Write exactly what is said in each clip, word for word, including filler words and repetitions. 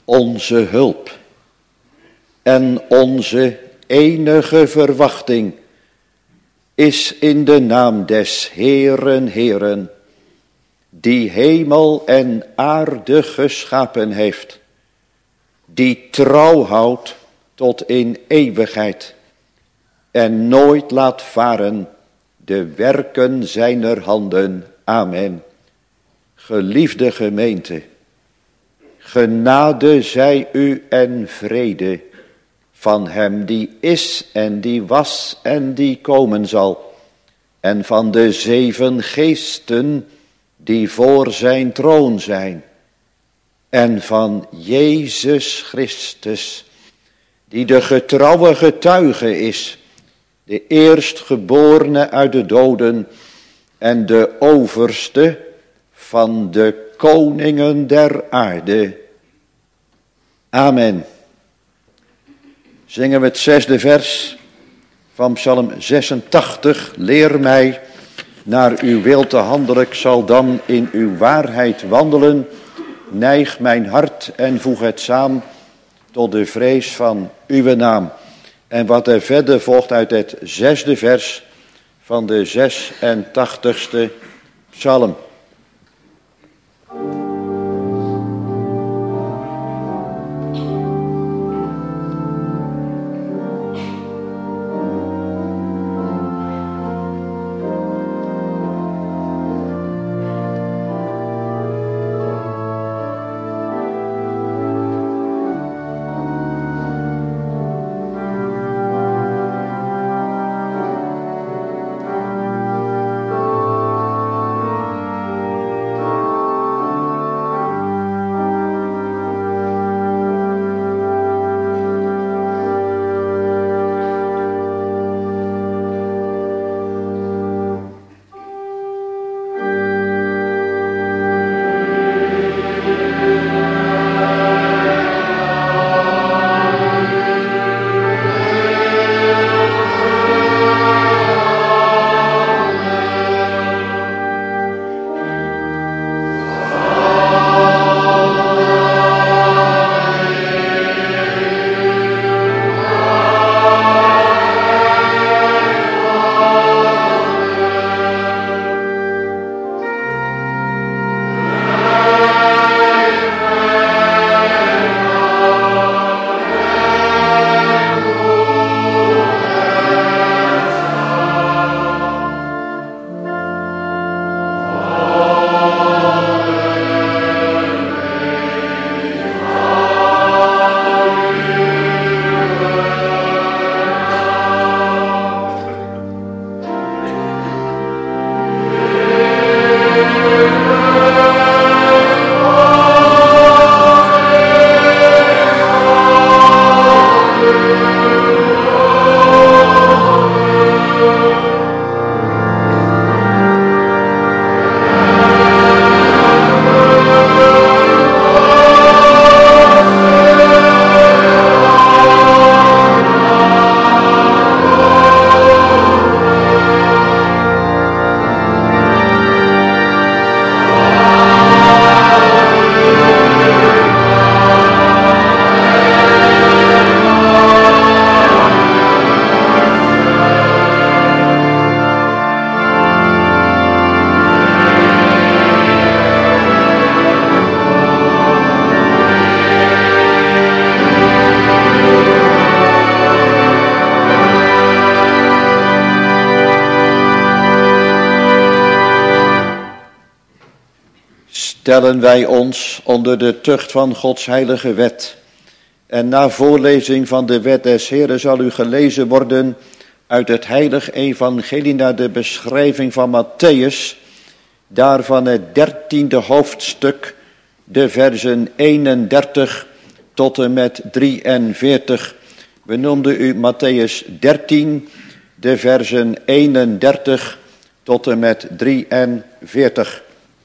onze hulp en onze enige verwachting is in de naam des Heeren Heeren, die hemel en aarde geschapen heeft, die trouw houdt tot in eeuwigheid en nooit laat varen de werken zijner handen. Amen. Geliefde gemeente, genade zij u en vrede van hem die is en die was en die komen zal, en van de zeven geesten die voor zijn troon zijn, en van Jezus Christus, die de getrouwe getuige is, de eerstgeborene uit de doden en de overste van de koningen der aarde. Amen. Zingen we het zesde vers van Psalm zesentachtig. Leer mij naar uw wil te handelen, ik zal dan in uw waarheid wandelen. Neig mijn hart en voeg het samen tot de vrees van uw naam. En wat er verder volgt uit het zesde vers van de zesentachtigste psalm. Stellen wij ons onder de tucht van Gods heilige wet. En na voorlezing van de wet des Heren zal u gelezen worden uit het heilige evangelie naar de beschrijving van Matthäus, daarvan het dertiende hoofdstuk, de versen eenendertig tot en met drieënveertig. We noemden u Matthäus dertien, de versen eenendertig tot en met drieënveertig.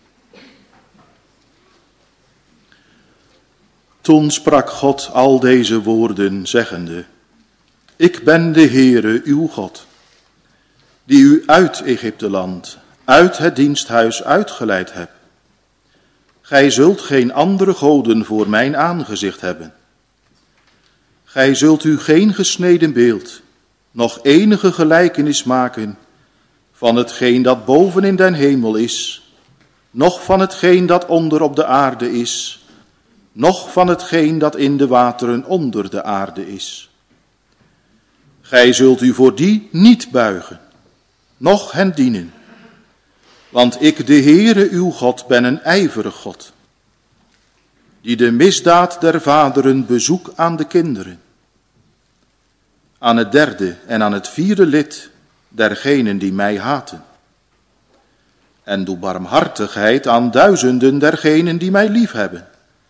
Toen sprak God al deze woorden, zeggende: Ik ben de Heere, uw God, die u uit Egypteland, uit het diensthuis uitgeleid heb. gij zult geen andere goden voor mijn aangezicht hebben. Gij zult u geen gesneden beeld, nog enige gelijkenis maken van hetgeen dat boven in den hemel is, noch van hetgeen dat onder op de aarde is, noch van hetgeen dat in de wateren onder de aarde is. Gij zult u voor die niet buigen, noch hen dienen. Want ik, de Heere uw God, ben een ijverig God, die de misdaad der vaderen bezoek aan de kinderen, aan het derde en aan het vierde lid dergenen die mij haten. En doe barmhartigheid aan duizenden dergenen die mij liefhebben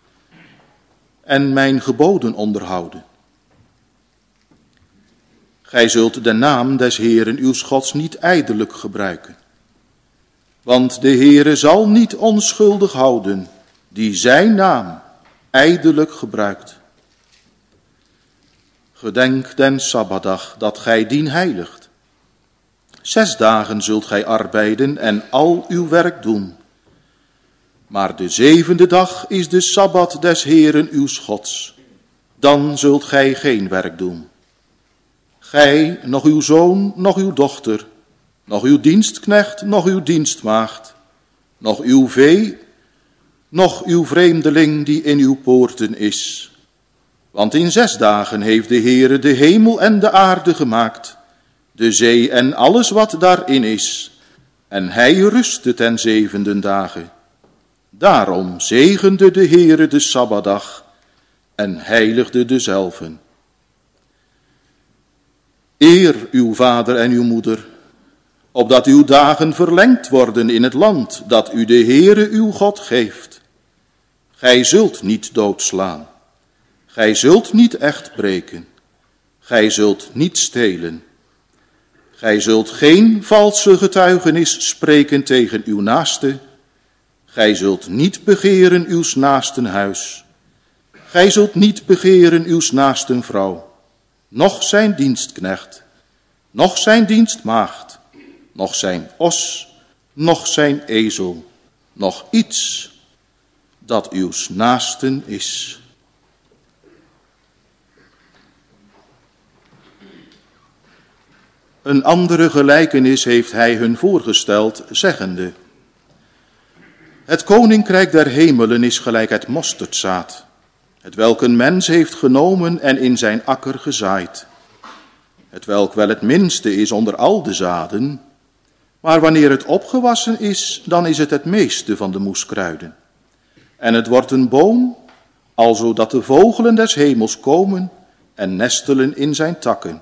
en mijn geboden onderhouden. Gij zult de naam des Heeren uws Gods niet ijdelijk gebruiken. Want de Heere zal niet onschuldig houden die zijn naam ijdelijk gebruikt. Gedenk den Sabbatdag dat gij dien heiligt. Zes dagen zult gij arbeiden en al uw werk doen. Maar de zevende dag is de Sabbat des Heeren uws Gods. Dan zult gij geen werk doen. Gij, nog uw zoon, nog uw dochter, nog uw dienstknecht, nog uw dienstmaagd, nog uw vee, nog uw vreemdeling die in uw poorten is. Want in zes dagen heeft de Heere de hemel en de aarde gemaakt, de zee en alles wat daarin is, en hij rustte ten zevende dagen. Daarom zegende de Heere de Sabbatdag en heiligde dezelven. Eer uw vader en uw moeder, opdat uw dagen verlengd worden in het land dat u de Heere uw God geeft. Gij zult niet doodslaan, gij zult niet echt breken, gij zult niet stelen. Gij zult geen valse getuigenis spreken tegen uw naaste, gij zult niet begeren uws naasten huis, gij zult niet begeren uws naasten vrouw, noch zijn dienstknecht, noch zijn dienstmaagd, noch zijn os, noch zijn ezel, noch iets dat uws naasten is. Een andere gelijkenis heeft hij hun voorgesteld, zeggende: Het koninkrijk der hemelen is gelijk het mosterdzaad, het welk een mens heeft genomen en in zijn akker gezaaid. Het welk wel het minste is onder al de zaden, maar wanneer het opgewassen is, dan is het het meeste van de moeskruiden. En het wordt een boom, alzo dat de vogelen des hemels komen en nestelen in zijn takken.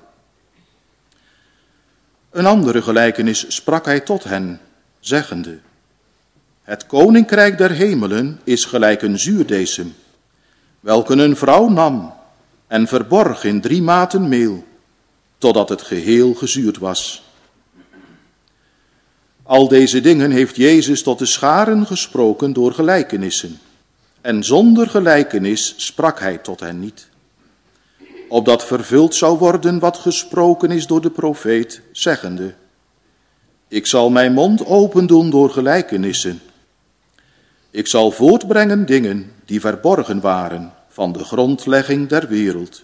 Een andere gelijkenis sprak hij tot hen, zeggende: Het koninkrijk der hemelen is gelijk een zuurdesem, welke een vrouw nam en verborg in drie maten meel, totdat het geheel gezuurd was. Al deze dingen heeft Jezus tot de scharen gesproken door gelijkenissen, en zonder gelijkenis sprak hij tot hen niet. Opdat vervuld zou worden wat gesproken is door de profeet, zeggende: Ik zal mijn mond open doen door gelijkenissen. Ik zal voortbrengen dingen die verborgen waren van de grondlegging der wereld.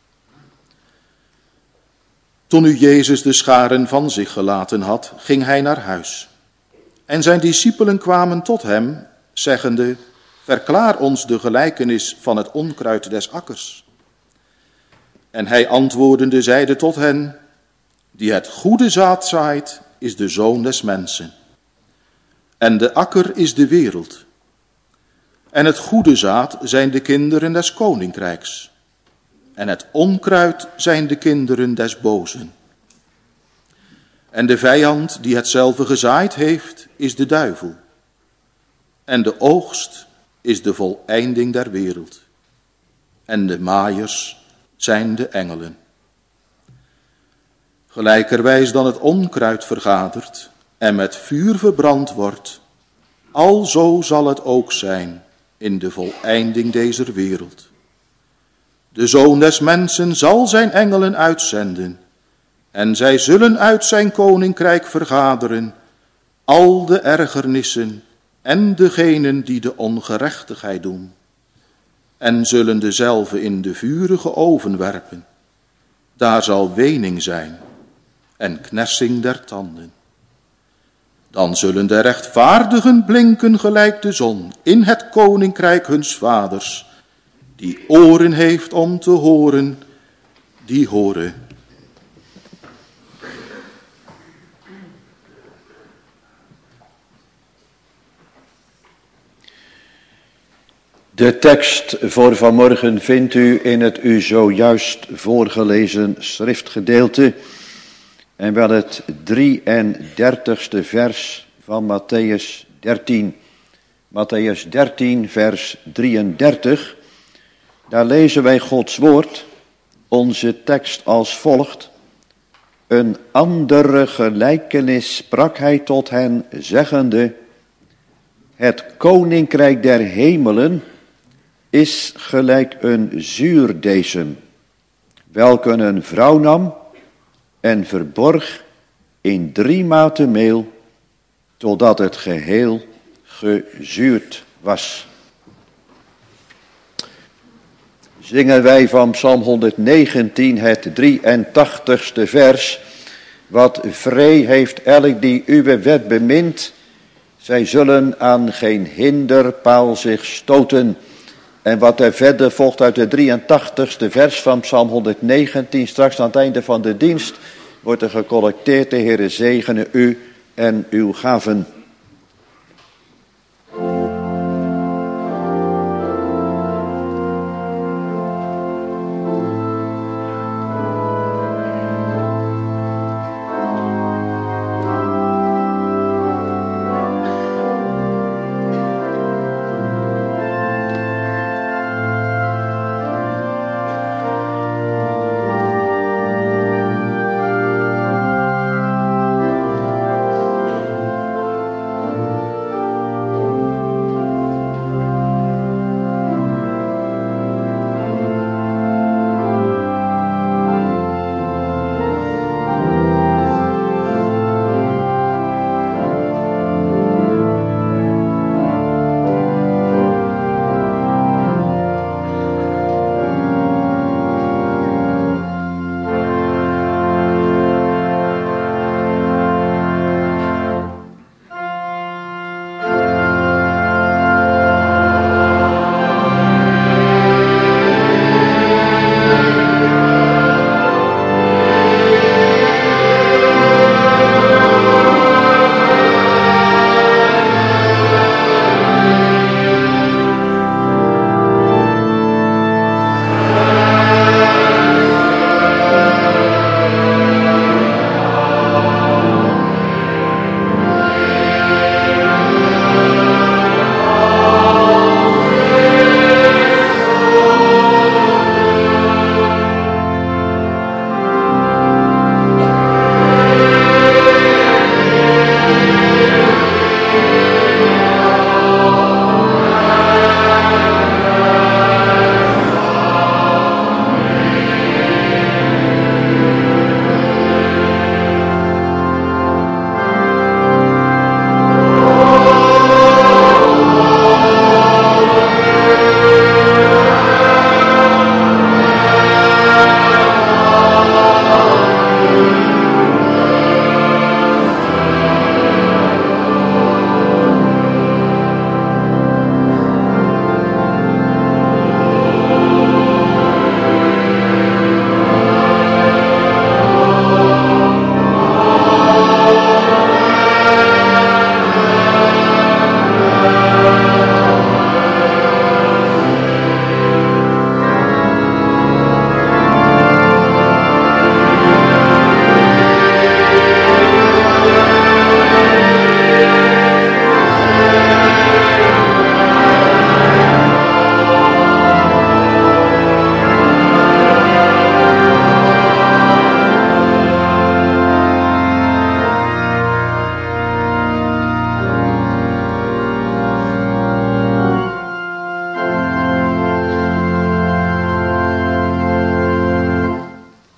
Toen nu Jezus de scharen van zich gelaten had, ging hij naar huis. En zijn discipelen kwamen tot hem, zeggende: Verklaar ons de gelijkenis van het onkruid des akkers. En hij antwoordende zeide tot hen: Die het goede zaad zaait, is de zoon des mensen. En de akker is de wereld. En het goede zaad zijn de kinderen des koninkrijks. En het onkruid zijn de kinderen des bozen. En de vijand die hetzelfde gezaaid heeft, is de duivel. En de oogst is de voleinding der wereld. En de maaiers zijn de engelen. Gelijkerwijs dan het onkruid vergadert en met vuur verbrand wordt, alzo zal het ook zijn in de voleinding deze wereld. De Zoon des mensen zal zijn engelen uitzenden, en zij zullen uit zijn koninkrijk vergaderen al de ergernissen en degenen die de ongerechtigheid doen, en zullen dezelve in de vurige oven werpen. Daar zal wening zijn en knersing der tanden. Dan zullen de rechtvaardigen blinken gelijk de zon in het koninkrijk huns vaders. Die oren heeft om te horen, die horen. De tekst voor vanmorgen vindt u in het u zojuist voorgelezen schriftgedeelte en wel het drieëndertigste vers van Matthäus dertien. Matthäus dertien vers drieëndertig, daar lezen wij Gods woord, onze tekst als volgt. Een andere gelijkenis sprak hij tot hen, zeggende, het koninkrijk der hemelen is gelijk een zuurdesem, welke een vrouw nam en verborg in drie maten meel, totdat het geheel gezuurd was. Zingen wij van Psalm honderdnegentien het drieëntachtigste vers. Wat vree heeft elk die uwe wet bemint, zij zullen aan geen hinderpaal zich stoten. En wat er verder volgt uit het drieëntachtigste vers van Psalm honderdnegentien, straks aan het einde van de dienst, wordt er gecollecteerd, de Heere zegene u en uw gaven.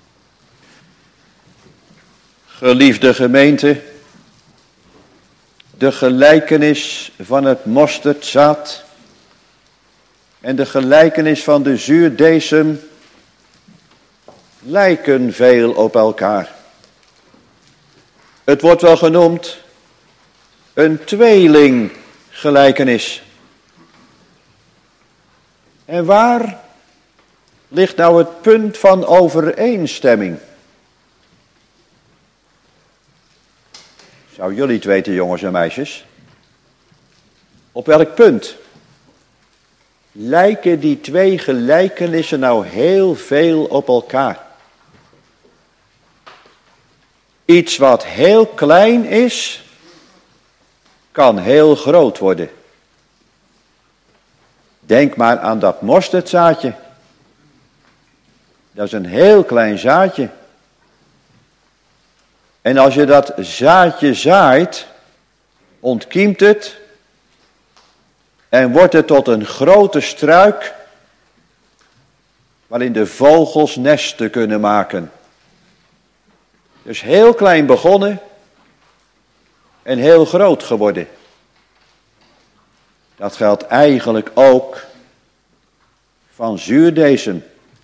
Geliefde gemeente, de gelijkenis van het mosterdzaad en de gelijkenis van de zuurdesem lijken veel op elkaar. Het wordt wel genoemd een tweelinggelijkenis. En waar ligt nou het punt van overeenstemming? Zou jullie het weten, jongens en meisjes? Op welk punt lijken die twee gelijkenissen nou heel veel op elkaar? Iets wat heel klein is, kan heel groot worden. Denk maar aan dat mosterdzaadje. Dat is een heel klein zaadje. En als je dat zaadje zaait, ontkiemt het en wordt het tot een grote struik waarin de vogels nesten kunnen maken. Dus heel klein begonnen en heel groot geworden. Dat geldt eigenlijk ook van zuurdesem.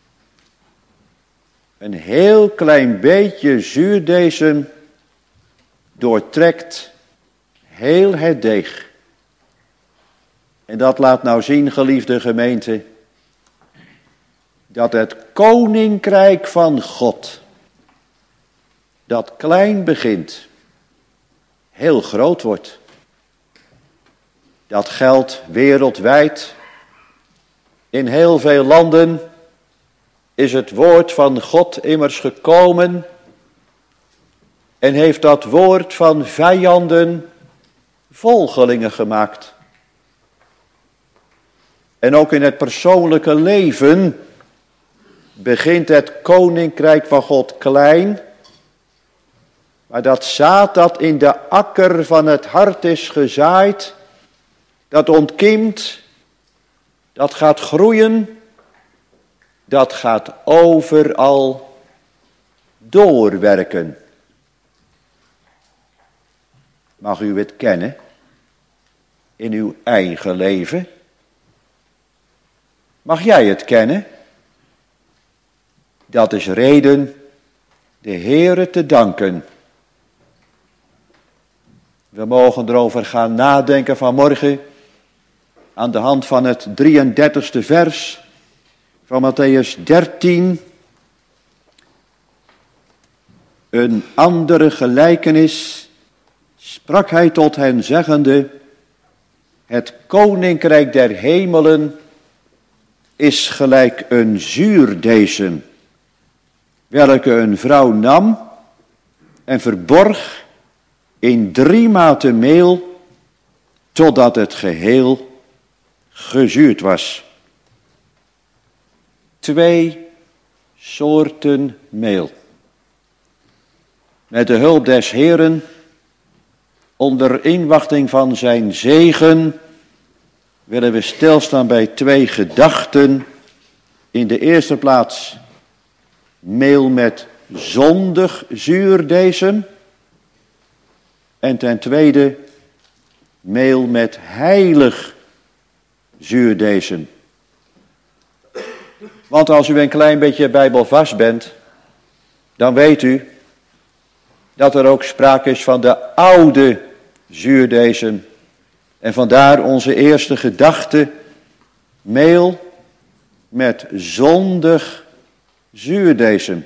Een heel klein beetje zuurdesem doortrekt heel het deeg. En dat laat nou zien, geliefde gemeente, dat het koninkrijk van God, dat klein begint, heel groot wordt. Dat geldt wereldwijd. In heel veel landen is het woord van God immers gekomen en heeft dat woord van vijanden volgelingen gemaakt. En ook in het persoonlijke leven begint het koninkrijk van God klein, maar dat zaad dat in de akker van het hart is gezaaid, dat ontkiemt, dat gaat groeien, dat gaat overal doorwerken. Mag u het kennen in uw eigen leven? Mag jij het kennen? Dat is reden de Heere te danken. We mogen erover gaan nadenken vanmorgen aan de hand van het drieëndertigste vers van Mattheüs dertien. Een andere gelijkenis sprak hij tot hen zeggende: het koninkrijk der hemelen is gelijk een zuurdesem, welke een vrouw nam en verborg in drie maten meel, totdat het geheel gezuurd was. Twee soorten meel. Met de hulp des Heeren, onder inwachting van zijn zegen, willen we stilstaan bij twee gedachten. In de eerste plaats meel met zondig zuurdesem. En ten tweede meel met heilig zuurdesem. Want als u een klein beetje bijbelvast bent, dan weet u dat er ook sprake is van de oude zuurdesem. En vandaar onze eerste gedachte, meel met zondig zuurdesem.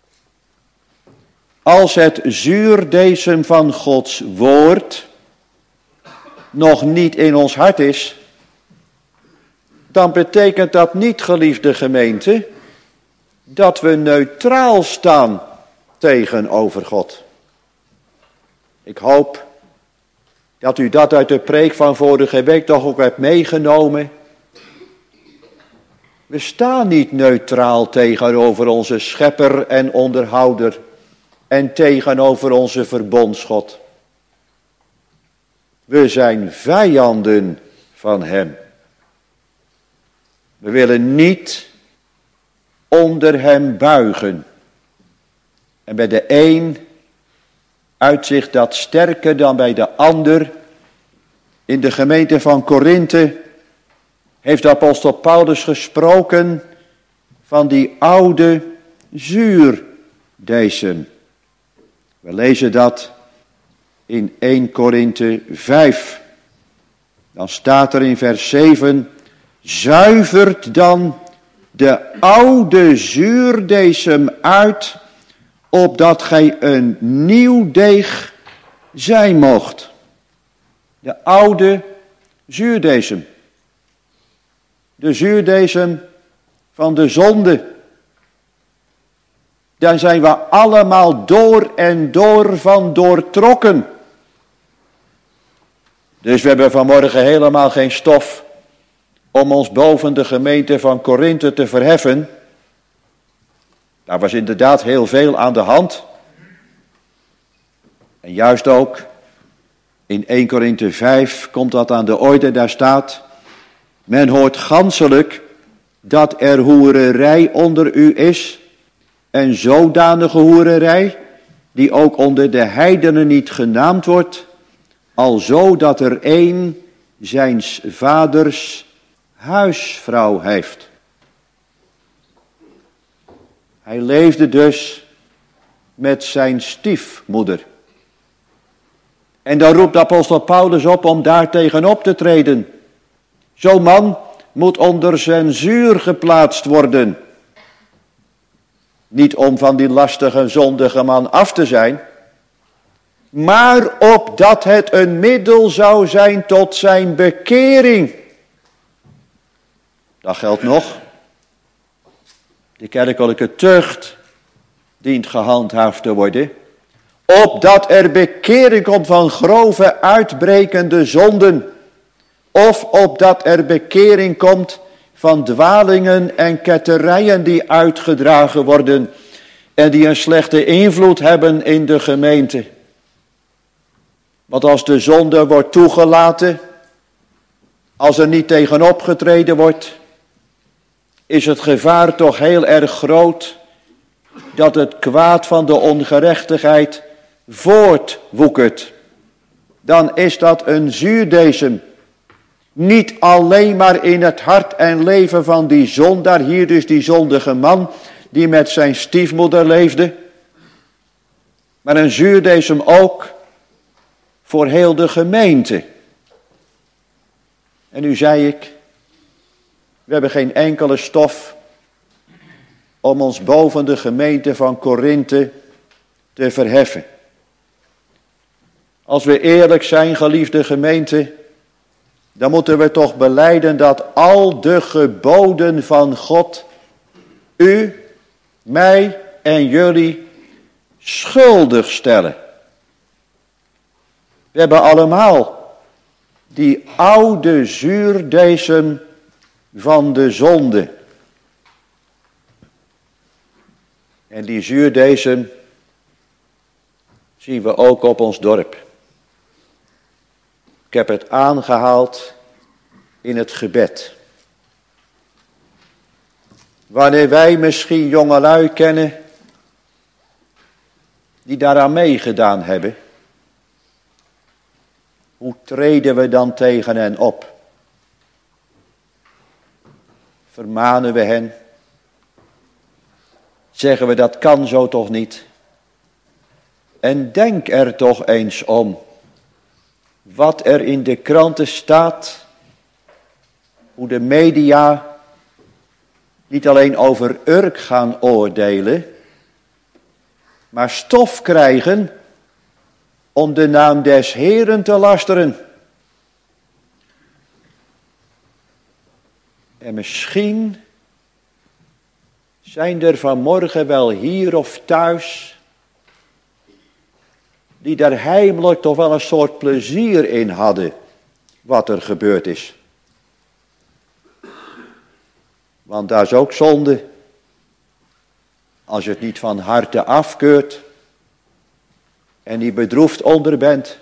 Als het zuurdesem van Gods woord nog niet in ons hart is, dan betekent dat niet, geliefde gemeente, dat we neutraal staan tegenover God. Ik hoop dat u dat uit de preek van vorige week toch ook hebt meegenomen. We staan niet neutraal tegenover onze schepper en onderhouder en tegenover onze verbondsgod. We zijn vijanden van hem. We willen niet onder hem buigen. En bij de een uitzicht dat sterker dan bij de ander. In de gemeente van Korinthe heeft de apostel Paulus gesproken van die oude zuurdesem. We lezen dat in eerste Korinthe vijf. Dan staat er in vers zeven, zuivert dan de oude zuurdesem uit, opdat gij een nieuw deeg zijn mocht. De oude zuurdesem. De zuurdesem van de zonde. Daar zijn we allemaal door en door van doortrokken. Dus we hebben vanmorgen helemaal geen stof om ons boven de gemeente van Korinthe te verheffen. Daar was inderdaad heel veel aan de hand. En juist ook in eerste Korinthe vijf komt dat aan de orde, daar staat, men hoort ganselijk dat er hoererij onder u is, en zodanige hoererij, die ook onder de heidenen niet genaamd wordt, alzo dat er een zijns vaders huisvrouw heeft. Hij leefde dus met zijn stiefmoeder. En dan roept de apostel Paulus op om daar tegenop te treden. Zo'n man moet onder censuur geplaatst worden. Niet om van die lastige, zondige man af te zijn, maar opdat het een middel zou zijn tot zijn bekering. Dat geldt nog. De kerkelijke tucht dient gehandhaafd te worden, opdat er bekering komt van grove uitbrekende zonden, of opdat er bekering komt van dwalingen en ketterijen die uitgedragen worden en die een slechte invloed hebben in de gemeente. Want als de zonde wordt toegelaten, als er niet tegenop getreden wordt, is het gevaar toch heel erg groot dat het kwaad van de ongerechtigheid voortwoekert. Dan is dat een zuurdesem. Niet alleen maar in het hart en leven van die zondaar, hier dus die zondige man die met zijn stiefmoeder leefde, maar een zuurdesem ook voor heel de gemeente. En nu zei ik, we hebben geen enkele stof om ons boven de gemeente van Korinthe te verheffen. Als we eerlijk zijn, geliefde gemeente, dan moeten we toch belijden dat al de geboden van God u, mij en jullie schuldig stellen. We hebben allemaal die oude zuurdesem van de zonde. En die zuurdesem zien we ook op ons dorp. Ik heb het aangehaald in het gebed. Wanneer wij misschien jongelui kennen die daaraan meegedaan hebben, hoe treden we dan tegen hen op? Vermanen we hen? Zeggen we dat kan zo toch niet? En denk er toch eens om wat er in de kranten staat, hoe de media niet alleen over Urk gaan oordelen, maar stof krijgen om de naam des Heeren te lasteren. En misschien zijn er vanmorgen wel hier of thuis die daar heimelijk toch wel een soort plezier in hadden wat er gebeurd is. Want daar is ook zonde. Als je het niet van harte afkeurt en die bedroefd onder bent.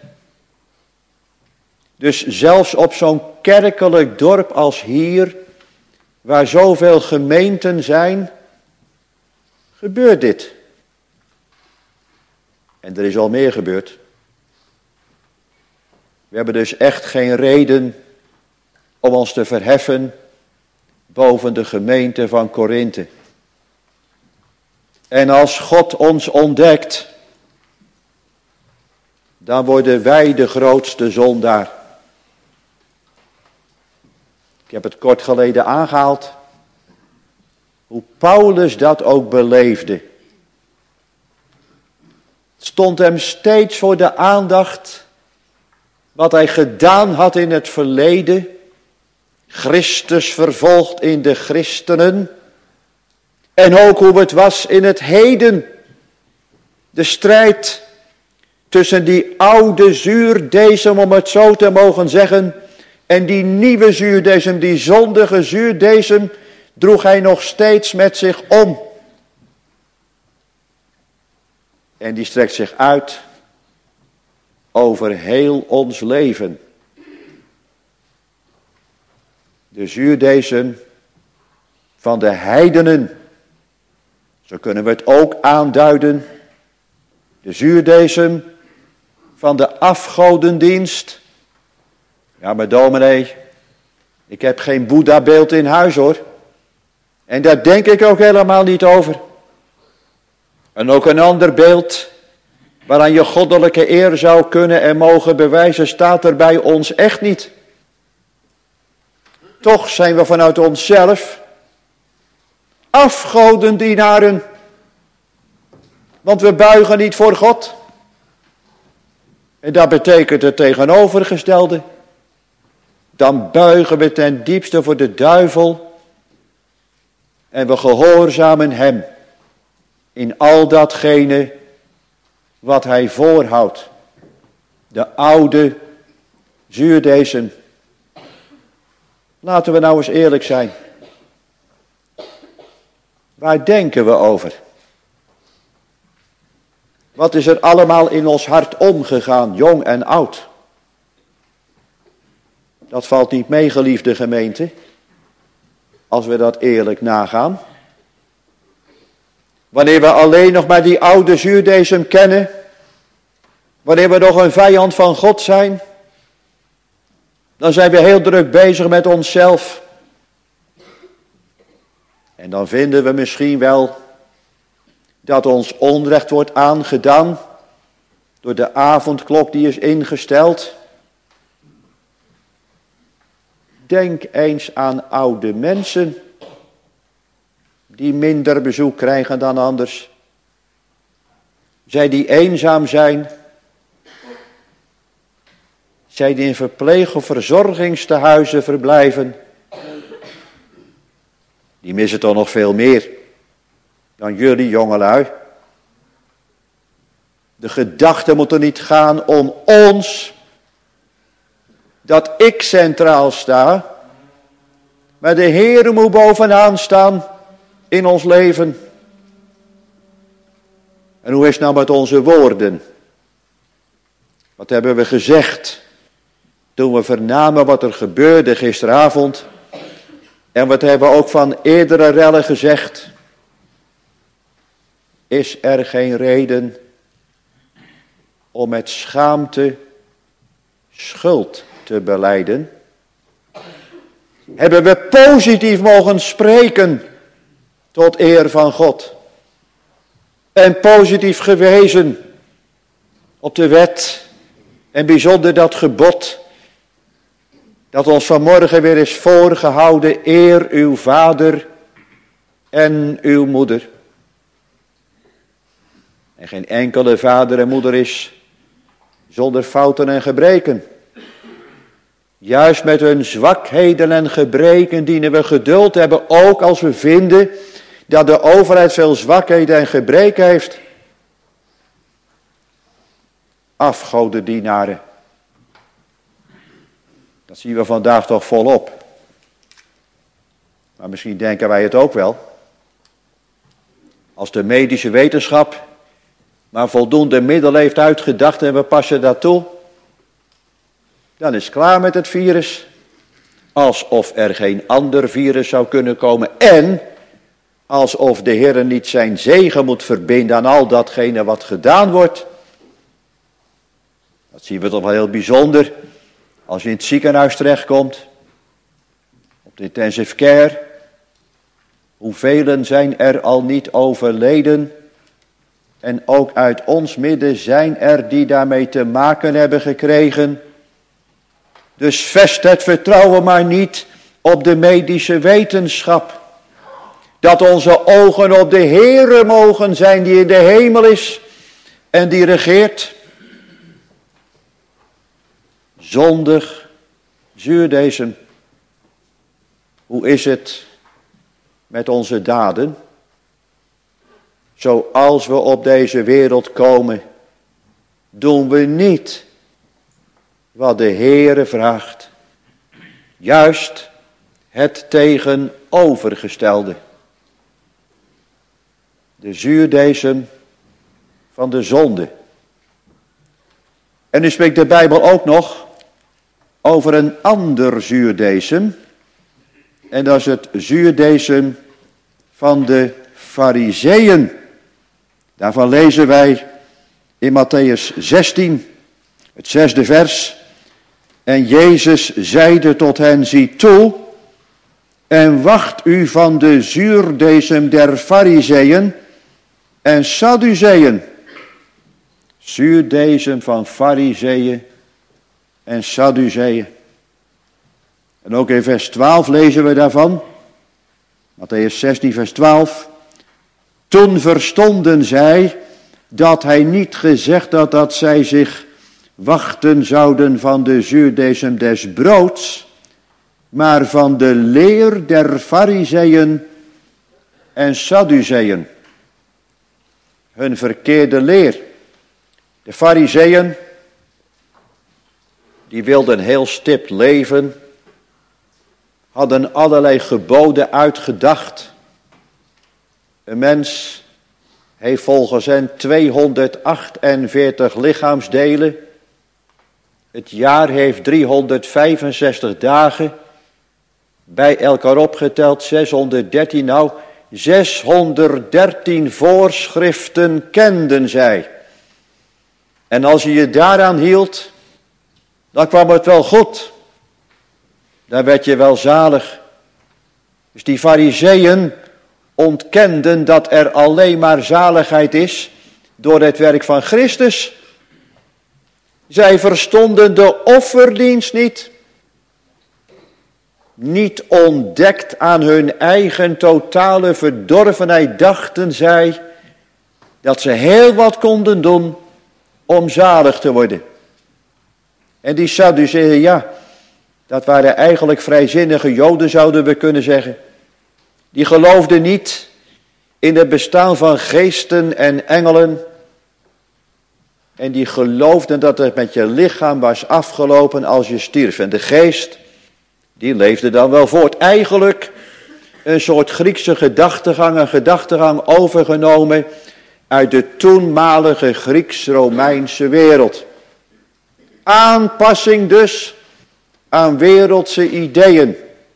Dus zelfs op zo'n kerkelijk dorp als hier, waar zoveel gemeenten zijn, gebeurt dit. En er is al meer gebeurd. We hebben dus echt geen reden om ons te verheffen boven de gemeente van Korinthe. En als God ons ontdekt, dan worden wij de grootste zondaar. Ik heb het kort geleden aangehaald, hoe Paulus dat ook beleefde. Het stond hem steeds voor de aandacht wat hij gedaan had in het verleden. Christus vervolgd in de christenen. En ook hoe het was in het heden. De strijd tussen die oude zuurdesem, om het zo te mogen zeggen, en die nieuwe zuurdesem, die zondige zuurdesem, droeg hij nog steeds met zich om. En die strekt zich uit over heel ons leven. De zuurdesem van de heidenen. Zo kunnen we het ook aanduiden. De zuurdesem van de afgodendienst. Ja, maar dominee, ik heb geen Boeddha-beeld in huis hoor. En daar denk ik ook helemaal niet over. En ook een ander beeld waaraan je goddelijke eer zou kunnen en mogen bewijzen, staat er bij ons echt niet. Toch zijn we vanuit onszelf afgodendienaren. Want we buigen niet voor God. En dat betekent het tegenovergestelde. Dan buigen we ten diepste voor de duivel. En we gehoorzamen hem in al datgene wat hij voorhoudt. De oude zuurdesem. Laten we nou eens eerlijk zijn. Waar denken we over? Wat is er allemaal in ons hart omgegaan, jong en oud? Dat valt niet mee, geliefde gemeente, als we dat eerlijk nagaan. Wanneer we alleen nog maar die oude zuurdesem kennen, wanneer we nog een vijand van God zijn, dan zijn we heel druk bezig met onszelf. En dan vinden we misschien wel dat ons onrecht wordt aangedaan door de avondklok die is ingesteld. Denk eens aan oude mensen die minder bezoek krijgen dan anders. Zij die eenzaam zijn. Zij die in verpleeg- of verzorgingstehuizen verblijven. Die missen toch nog veel meer dan jullie jongelui. De gedachte moet er niet gaan om ons, dat ik centraal sta, maar de Heer moet bovenaan staan in ons leven. En hoe is het nou met onze woorden? Wat hebben we gezegd toen we vernamen wat er gebeurde gisteravond? En wat hebben we ook van eerdere rellen gezegd? Is er geen reden om met schaamte schuld te belijden? Hebben we positief mogen spreken tot eer van God? En positief gewezen op de wet en bijzonder dat gebod dat ons vanmorgen weer is voorgehouden: eer uw vader en uw moeder. En geen enkele vader en moeder is zonder fouten en gebreken. Juist met hun zwakheden en gebreken dienen we geduld te hebben, ook als we vinden dat de overheid veel zwakheden en gebreken heeft. Afgodendienaren. Dat zien we vandaag toch volop. Maar misschien denken wij het ook wel. Als de medische wetenschap maar voldoende middelen heeft uitgedacht en we passen dat toe, dan is het klaar met het virus. Alsof er geen ander virus zou kunnen komen. En alsof de Heer niet zijn zegen moet verbinden aan al datgene wat gedaan wordt. Dat zien we toch wel heel bijzonder Als je in het ziekenhuis terechtkomt, op de intensive care, hoeveel zijn er al niet overleden? En ook uit ons midden zijn er die daarmee te maken hebben gekregen. Dus vest het vertrouwen maar niet op de medische wetenschap. Dat onze ogen op de Heere mogen zijn die in de hemel is en die regeert. Zondig, zuurdesem. Hoe is het met onze daden? Zoals we op deze wereld komen, doen we niet wat de Heere vraagt. Juist het tegenovergestelde. De zuurdesem van de zonde. En nu spreekt de Bijbel ook nog over een ander zuurdesem. En dat is het zuurdesem van de Farizeeën. Daarvan lezen wij in Mattheüs zestien, het zesde vers. En Jezus zeide tot hen, zie toe en wacht u van de zuurdesem der Farizeeën en Sadduceeën. Zuurdesem van Farizeeën en Sadduceeën. En ook in vers twaalf lezen we daarvan. Mattheüs zestien vers twaalf. Toen verstonden zij dat hij niet gezegd had dat zij zich wachten zouden van de zuurdesem des broods, maar van de leer der Farizeeën en Sadduceeën. Hun verkeerde leer. De Farizeeën, die wilden heel stipt leven, hadden allerlei geboden uitgedacht. Een mens heeft volgens hen tweehonderdachtenveertig lichaamsdelen. Het jaar heeft driehonderdvijfenzestig dagen. Bij elkaar opgeteld zeshonderddertien. Nou, zeshonderddertien voorschriften kenden zij. En als je je daaraan hield, dan kwam het wel goed. Dan werd je wel zalig. Dus die Farizeeën ontkenden dat er alleen maar zaligheid is door het werk van Christus. Zij verstonden de offerdienst niet. Niet ontdekt aan hun eigen totale verdorvenheid dachten zij dat ze heel wat konden doen om zalig te worden. En die Sadduceeën, ja, dat waren eigenlijk vrijzinnige Joden, zouden we kunnen zeggen. Die geloofden niet in het bestaan van geesten en engelen. En die geloofden dat het met je lichaam was afgelopen als je stierf. En de geest, die leefde dan wel voort. Eigenlijk een soort Griekse gedachtegang, een gedachtegang overgenomen uit de toenmalige Grieks-Romeinse wereld. Aanpassing dus aan wereldse ideeën.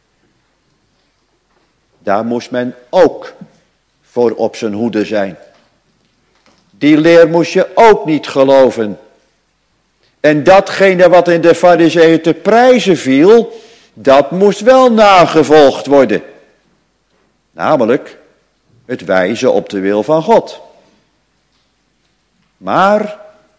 Daar moest men ook voor op zijn hoede zijn. Die leer moest je ook niet geloven. En datgene wat in de Farizeeën te prijzen viel, dat moest wel nagevolgd worden. Namelijk het wijzen op de wil van God. Maar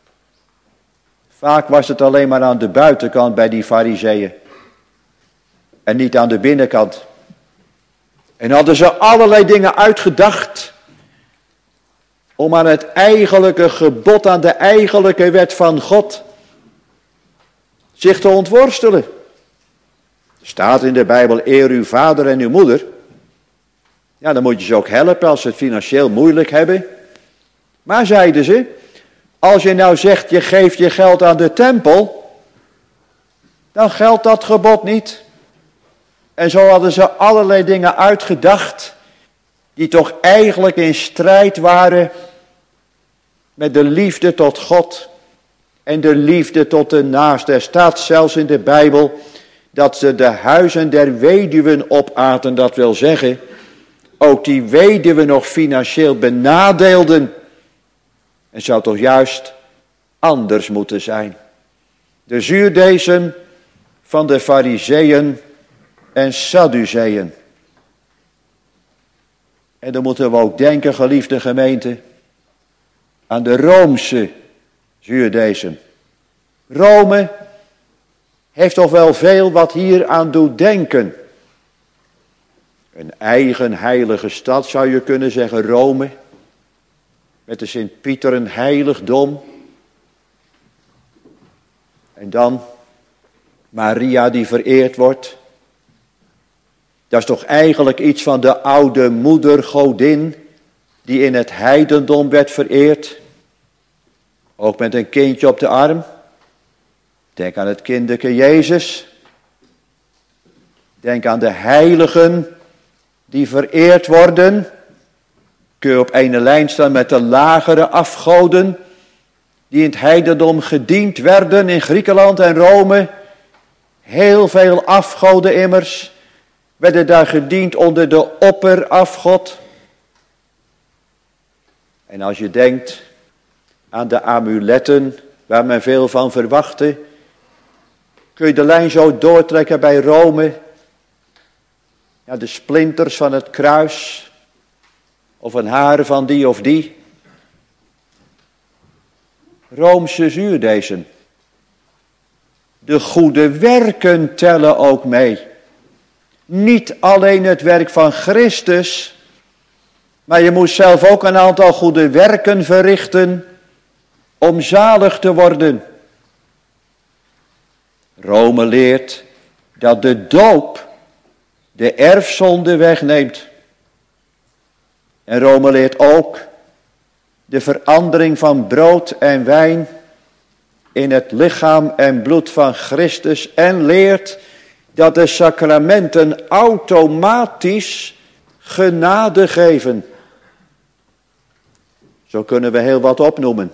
vaak was het alleen maar aan de buitenkant bij die Farizeeën. En niet aan de binnenkant. En hadden ze allerlei dingen uitgedacht om aan het eigenlijke gebod, aan de eigenlijke wet van God zich te ontworstelen. Er staat in de Bijbel, eer uw vader en uw moeder. Ja, dan moet je ze ook helpen als ze het financieel moeilijk hebben. Maar zeiden ze, als je nou zegt je geeft je geld aan de tempel, dan geldt dat gebod niet. En zo hadden ze allerlei dingen uitgedacht die toch eigenlijk in strijd waren met de liefde tot God en de liefde tot de naaste. Er staat zelfs in de Bijbel dat ze de huizen der weduwen opaten, dat wil zeggen, ook die weduwen nog financieel benadeelden. En zou toch juist anders moeten zijn. De zuurdesem van de Farizeeën en Sadduceeën. En dan moeten we ook denken, geliefde gemeente, aan de Roomse zuurdezen. Rome heeft toch wel veel wat hier aan doet denken. Een eigen heilige stad zou je kunnen zeggen, Rome. Met de Sint-Pieter een heiligdom. En dan Maria die vereerd wordt. Dat is toch eigenlijk iets van de oude moedergodin die in het heidendom werd vereerd. Ook met een kindje op de arm. Denk aan het kinderke Jezus. Denk aan de heiligen die vereerd worden. Kun je op ene lijn staan met de lagere afgoden die in het heidendom gediend werden in Griekenland en Rome. Heel veel afgoden immers werden daar gediend onder de opperafgod. En als je denkt aan de amuletten waar men veel van verwachtte, kun je de lijn zo doortrekken bij Rome. Ja, de splinters van het kruis, of een haar van die of die. Roomse zuurdezen. De goede werken tellen ook mee. Niet alleen het werk van Christus, maar je moet zelf ook een aantal goede werken verrichten om zalig te worden. Rome leert dat de doop de erfzonde wegneemt. En Rome leert ook de verandering van brood en wijn in het lichaam en bloed van Christus. En leert dat de sacramenten automatisch genade geven. Zo kunnen we heel wat opnoemen.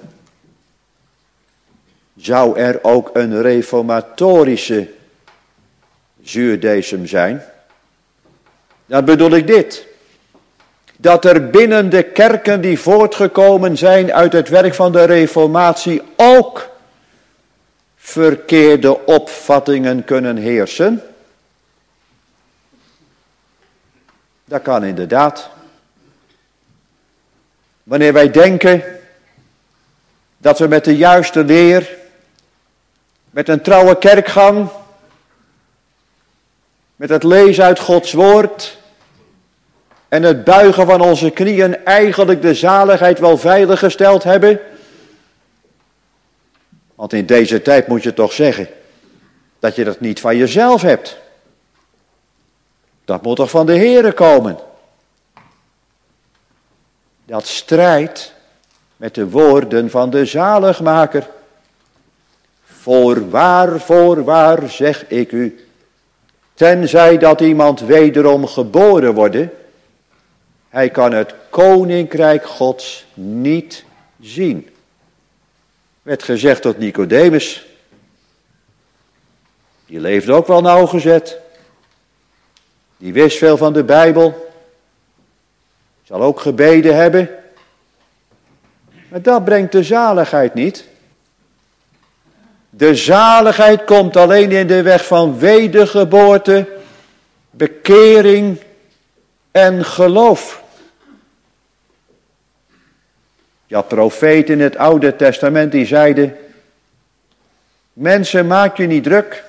Zou er ook een reformatorische zuurdesem zijn? Dan bedoel ik dit. Dat er binnen de kerken die voortgekomen zijn uit het werk van de reformatie ook verkeerde opvattingen kunnen heersen. Dat kan inderdaad. Wanneer wij denken dat we met de juiste leer, met een trouwe kerkgang, met het lezen uit Gods woord en het buigen van onze knieën eigenlijk de zaligheid wel veilig gesteld hebben. Want in deze tijd moet je toch zeggen dat je dat niet van jezelf hebt. Dat moet toch van de Heere komen. Dat strijdt met de woorden van de zaligmaker. Voorwaar, voorwaar, zeg ik u, tenzij dat iemand wederom geboren worden, hij kan het koninkrijk Gods niet zien. Werd gezegd tot Nicodemus. Die leefde ook wel nauwgezet. Die wist veel van de Bijbel. Zal ook gebeden hebben. Maar dat brengt de zaligheid niet. De zaligheid komt alleen in de weg van wedergeboorte, bekering en geloof. Ja, profeten in het Oude Testament die zeiden: mensen, maak je niet druk.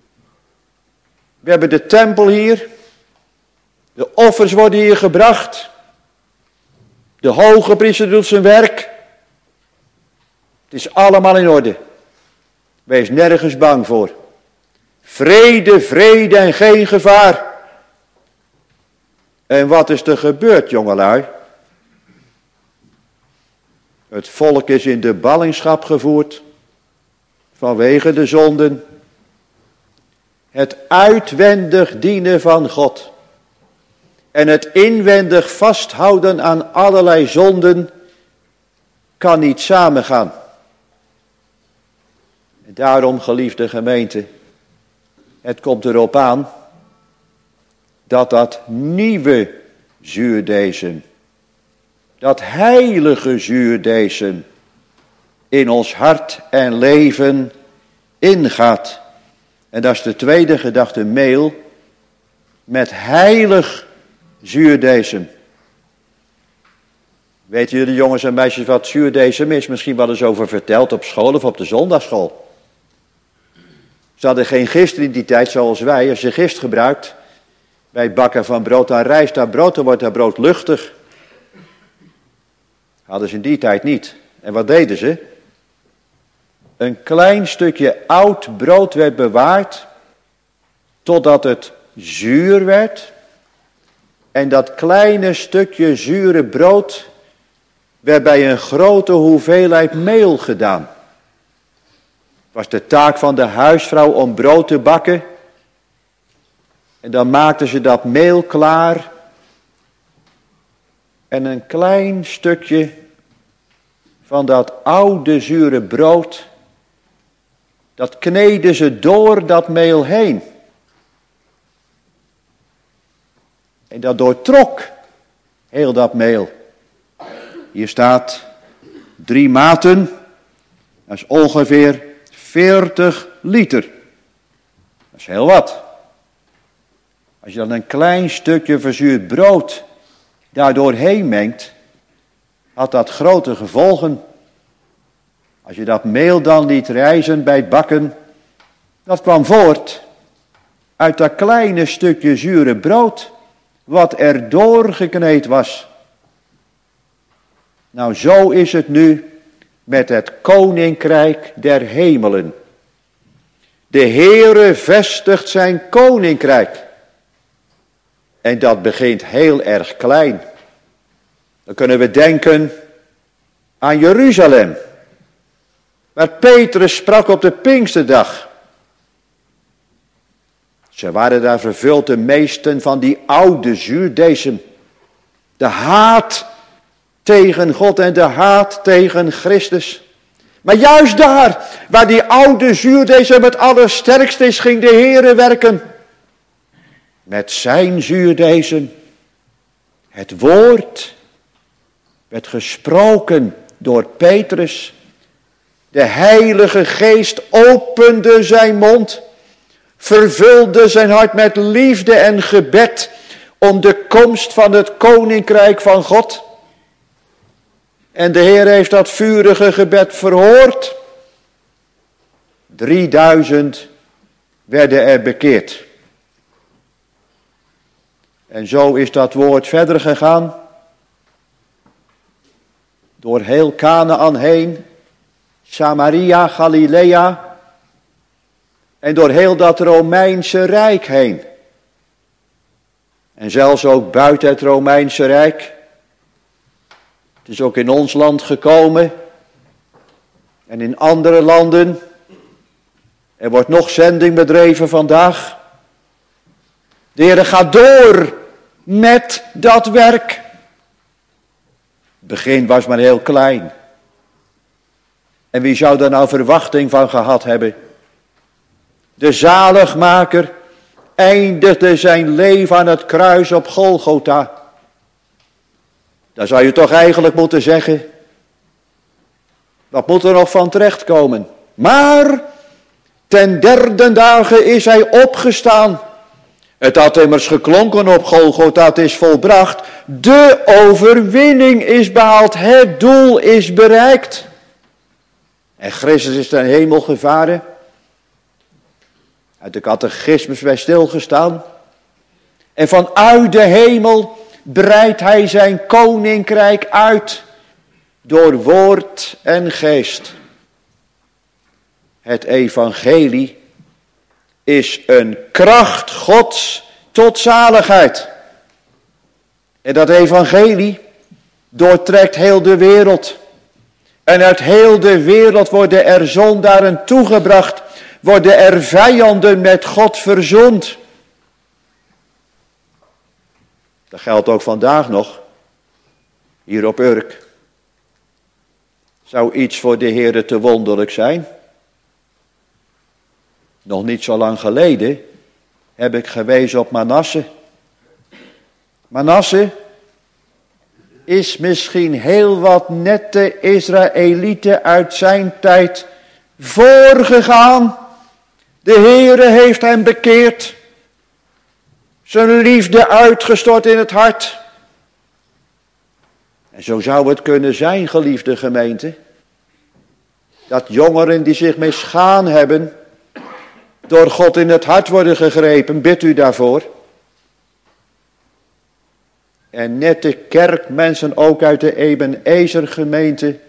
We hebben de tempel hier. De offers worden hier gebracht. De hoge priester doet zijn werk. Het is allemaal in orde. Wees nergens bang voor. Vrede, vrede en geen gevaar. En wat is er gebeurd, jongelui? Het volk is in de ballingschap gevoerd vanwege de zonden. Het uitwendig dienen van God en het inwendig vasthouden aan allerlei zonden kan niet samengaan. En daarom, geliefde gemeente, het komt erop aan dat dat nieuwe zuurdezen, dat heilige zuurdezen in ons hart en leven ingaat. En dat is de tweede gedachte, meel met heilig zuurdesem. Weten jullie jongens en meisjes wat zuurdesem is? Misschien wel eens over verteld op school of op de zondagsschool. Ze hadden geen gist in die tijd zoals wij. Als je gist gebruikt bij het bakken van brood aan rijst, dat brood, dan wordt dat brood luchtig. Hadden ze in die tijd niet. En wat deden ze? Een klein stukje oud brood werd bewaard totdat het zuur werd. En dat kleine stukje zure brood werd bij een grote hoeveelheid meel gedaan. Het was de taak van de huisvrouw om brood te bakken. En dan maakten ze dat meel klaar. En een klein stukje van dat oude zure brood, dat kneden ze door dat meel heen. En dat doortrok heel dat meel. Hier staat drie maten, dat is ongeveer veertig liter. Dat is heel wat. Als je dan een klein stukje verzuurd brood daar doorheen mengt, had dat grote gevolgen. Als je dat meel dan liet rijzen bij het bakken, dat kwam voort uit dat kleine stukje zure brood, wat er doorgekneed was. Nou, zo is het nu met het koninkrijk der hemelen. De Heere vestigt zijn koninkrijk. En dat begint heel erg klein. Dan kunnen we denken aan Jeruzalem, waar Petrus sprak op de Pinksterdag. Ze waren daar vervuld, de meesten van die oude zuurdesem. De haat tegen God en de haat tegen Christus. Maar juist daar, waar die oude zuurdesem het allersterkst is, ging de Heere werken. Met zijn zuurdesem. Het woord werd gesproken door Petrus. De Heilige Geest opende zijn mond, vervulde zijn hart met liefde en gebed om de komst van het koninkrijk van God. En de Heer heeft dat vurige gebed verhoord. Drieduizend werden er bekeerd. En zo is dat woord verder gegaan. Door heel Kanaan heen. Samaria, Galilea. En door heel dat Romeinse Rijk heen. En zelfs ook buiten het Romeinse Rijk. Het is ook in ons land gekomen. En in andere landen. Er wordt nog zending bedreven vandaag. De Heer gaat door met dat werk. Het begin was maar heel klein. En wie zou daar nou verwachting van gehad hebben? De zaligmaker eindigde zijn leven aan het kruis op Golgotha. Dan zou je toch eigenlijk moeten zeggen, wat moet er nog van terechtkomen? Maar ten derde dagen is hij opgestaan. Het had immers geklonken op Golgotha, het is volbracht. De overwinning is behaald, het doel is bereikt. En Christus is ten hemel gevaren. Uit de catechismus bij stilgestaan. En vanuit de hemel breidt hij zijn koninkrijk uit. Door woord en geest. Het evangelie is een kracht Gods tot zaligheid. En dat evangelie doortrekt heel de wereld. En uit heel de wereld worden er zondaren toegebracht. Worden er vijanden met God verzoend. Dat geldt ook vandaag nog. Hier op Urk. Zou iets voor de Heere te wonderlijk zijn? Nog niet zo lang geleden heb ik gewezen op Manasse. Manasse is misschien heel wat nette Israëlieten uit zijn tijd voorgegaan. De Heere heeft hem bekeerd. Zijn liefde uitgestort in het hart. En zo zou het kunnen zijn, geliefde gemeente, dat jongeren die zich misgaan hebben, door God in het hart worden gegrepen. Bid u daarvoor. En net de kerkmensen ook uit de Ebenezer gemeente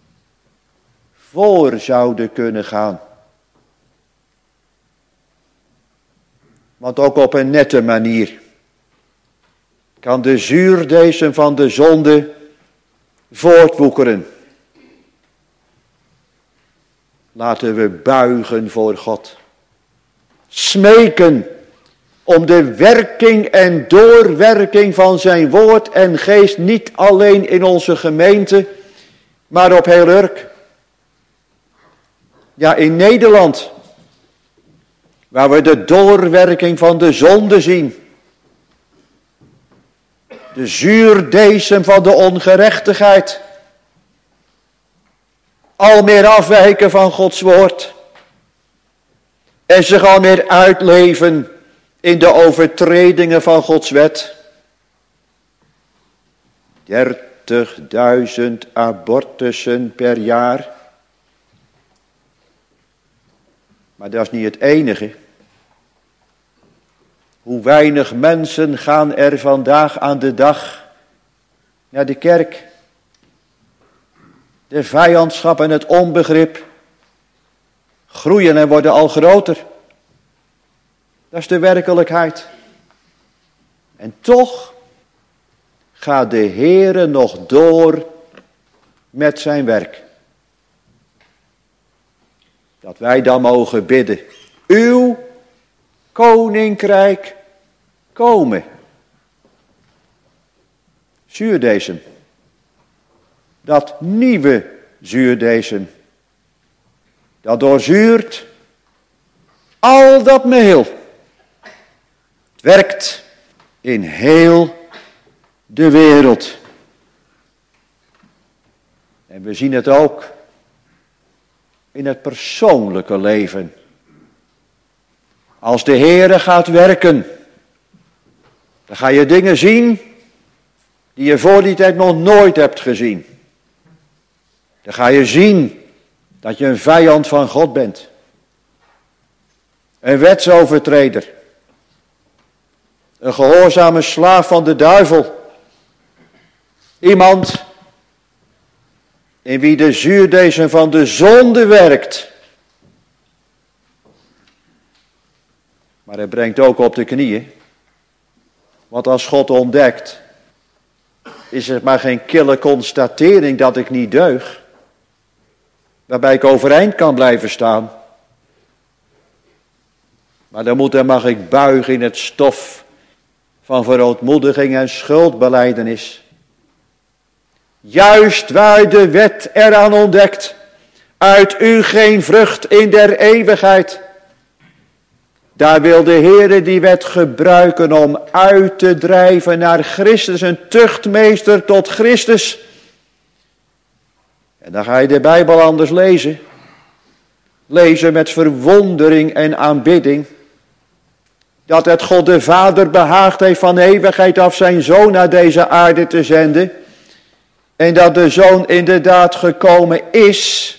voor zouden kunnen gaan. Want ook op een nette manier kan de zuurdeesem van de zonde voortwoekeren. Laten we buigen voor God. Smeken om de werking en doorwerking van zijn woord en geest niet alleen in onze gemeente, maar op heel Urk. Ja, in Nederland, waar we de doorwerking van de zonde zien. De zuurdesem van de ongerechtigheid. Al meer afwijken van Gods woord. En zich al meer uitleven in de overtredingen van Gods wet. dertigduizend abortussen per jaar. Maar dat is niet het enige. Hoe weinig mensen gaan er vandaag aan de dag naar de kerk. De vijandschap en het onbegrip groeien en worden al groter. Dat is de werkelijkheid. En toch gaat de Heere nog door met zijn werk. Dat wij dan mogen bidden. Uw koninkrijk komen. Zuurdesem. Dat nieuwe zuurdesem. Dat doorzuurt al dat meel. Het werkt in heel de wereld. En we zien het ook in het persoonlijke leven. Als de Heere gaat werken, dan ga je dingen zien die je voor die tijd nog nooit hebt gezien. Dan ga je zien dat je een vijand van God bent. Een wetsovertreder. Een gehoorzame slaaf van de duivel. Iemand in wie de zuurdesem van de zonde werkt. Maar hij brengt ook op de knieën. Want als God ontdekt, is het maar geen kille constatering dat ik niet deug. Waarbij ik overeind kan blijven staan. Maar dan moet en mag ik buigen in het stof van verootmoediging en schuldbelijdenis. Juist waar de wet eraan ontdekt, uit u geen vrucht in der eeuwigheid. Daar wil de Heere die wet gebruiken om uit te drijven naar Christus, een tuchtmeester tot Christus. En dan ga je de Bijbel anders lezen. Lezen met verwondering en aanbidding. Dat het God de Vader behaagd heeft van eeuwigheid af zijn Zoon naar deze aarde te zenden. En dat de Zoon inderdaad gekomen is.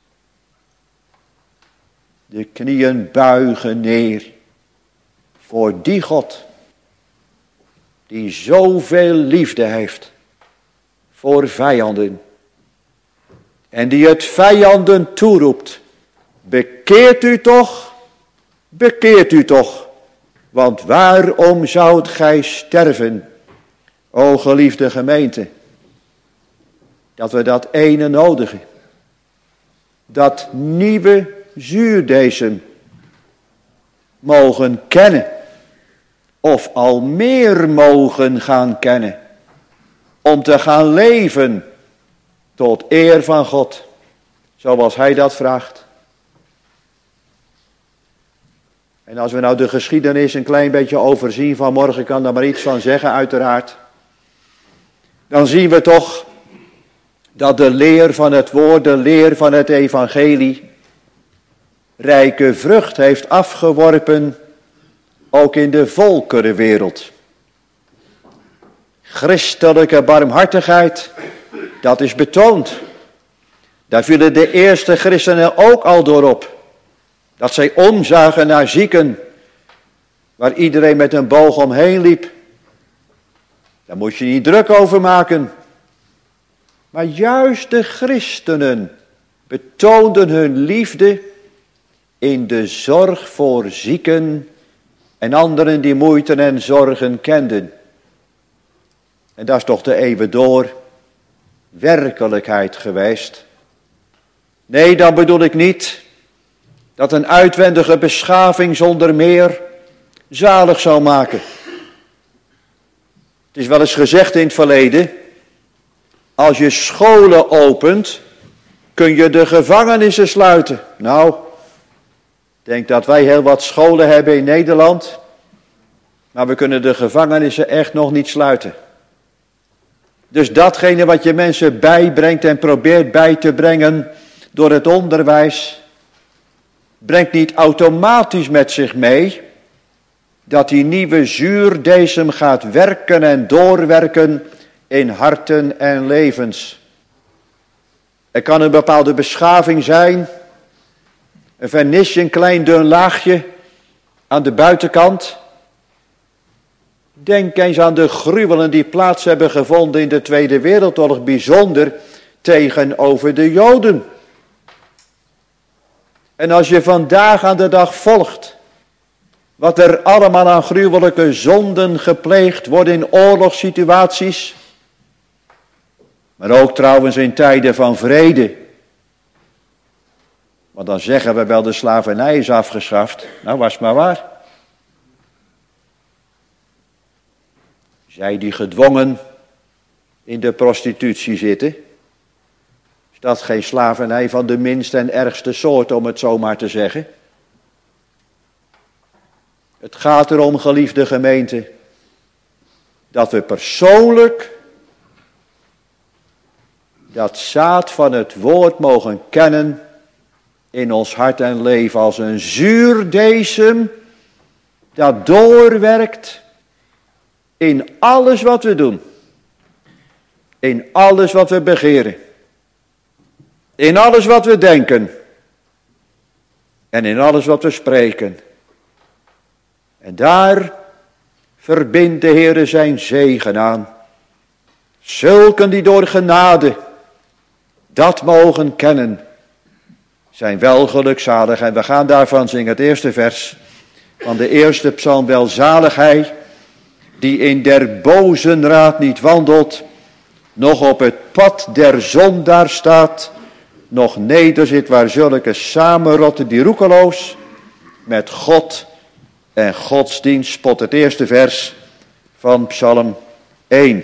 De knieën buigen neer voor die God. Die zoveel liefde heeft voor vijanden. En die het vijanden toeroept. Bekeert u toch, bekeert u toch. Want waarom zoudt gij sterven, o geliefde gemeente? Dat we dat ene nodigen. Dat nieuwe zuurdesem mogen kennen. Of al meer mogen gaan kennen. Om te gaan leven tot eer van God. Zoals hij dat vraagt. En als we nou de geschiedenis een klein beetje overzien, vanmorgen kan daar maar iets van zeggen uiteraard. Dan zien we toch dat de leer van het woord, de leer van het evangelie, rijke vrucht heeft afgeworpen, ook in de volkerenwereld. Christelijke barmhartigheid, dat is betoond. Daar vielen de eerste christenen ook al door op. Dat zij omzagen naar zieken, waar iedereen met een boog omheen liep. Daar moet je niet druk over maken. Maar juist de christenen betoonden hun liefde in de zorg voor zieken en anderen die moeite en zorgen kenden. En dat is toch de eeuwen door werkelijkheid geweest. Nee, dan bedoel ik niet dat een uitwendige beschaving zonder meer zalig zou maken. Het is wel eens gezegd in het verleden, als je scholen opent, kun je de gevangenissen sluiten. Nou, ik denk dat wij heel wat scholen hebben in Nederland, maar we kunnen de gevangenissen echt nog niet sluiten. Dus datgene wat je mensen bijbrengt en probeert bij te brengen door het onderwijs, brengt niet automatisch met zich mee dat die nieuwe zuurdesem gaat werken en doorwerken in harten en levens. Er kan een bepaalde beschaving zijn, een vernisje, een klein dun laagje aan de buitenkant. Denk eens aan de gruwelen die plaats hebben gevonden in de Tweede Wereldoorlog, bijzonder tegenover de Joden. En als je vandaag aan de dag volgt wat er allemaal aan gruwelijke zonden gepleegd worden in oorlogssituaties, maar ook trouwens in tijden van vrede. Want dan zeggen we wel de slavernij is afgeschaft. Nou, was maar waar. Zij die gedwongen in de prostitutie zitten, is dat geen slavernij van de minste en ergste soort, om het zo maar te zeggen. Het gaat erom, geliefde gemeente, dat we persoonlijk dat zaad van het woord mogen kennen in ons hart en leven als een zuurdesem dat doorwerkt in alles wat we doen. In alles wat we begeren. In alles wat we denken. En in alles wat we spreken. En daar verbindt de Heere zijn zegen aan. Zulken die door genade dat mogen kennen, zijn wel gelukzalig. En we gaan daarvan zingen het eerste vers van de eerste psalm. Welzalig hij die in der bozen raad niet wandelt, nog op het pad der zondaar staat, nog nederzit waar zulke samenrotten die roekeloos met God en godsdienst spot. Het eerste vers van psalm één.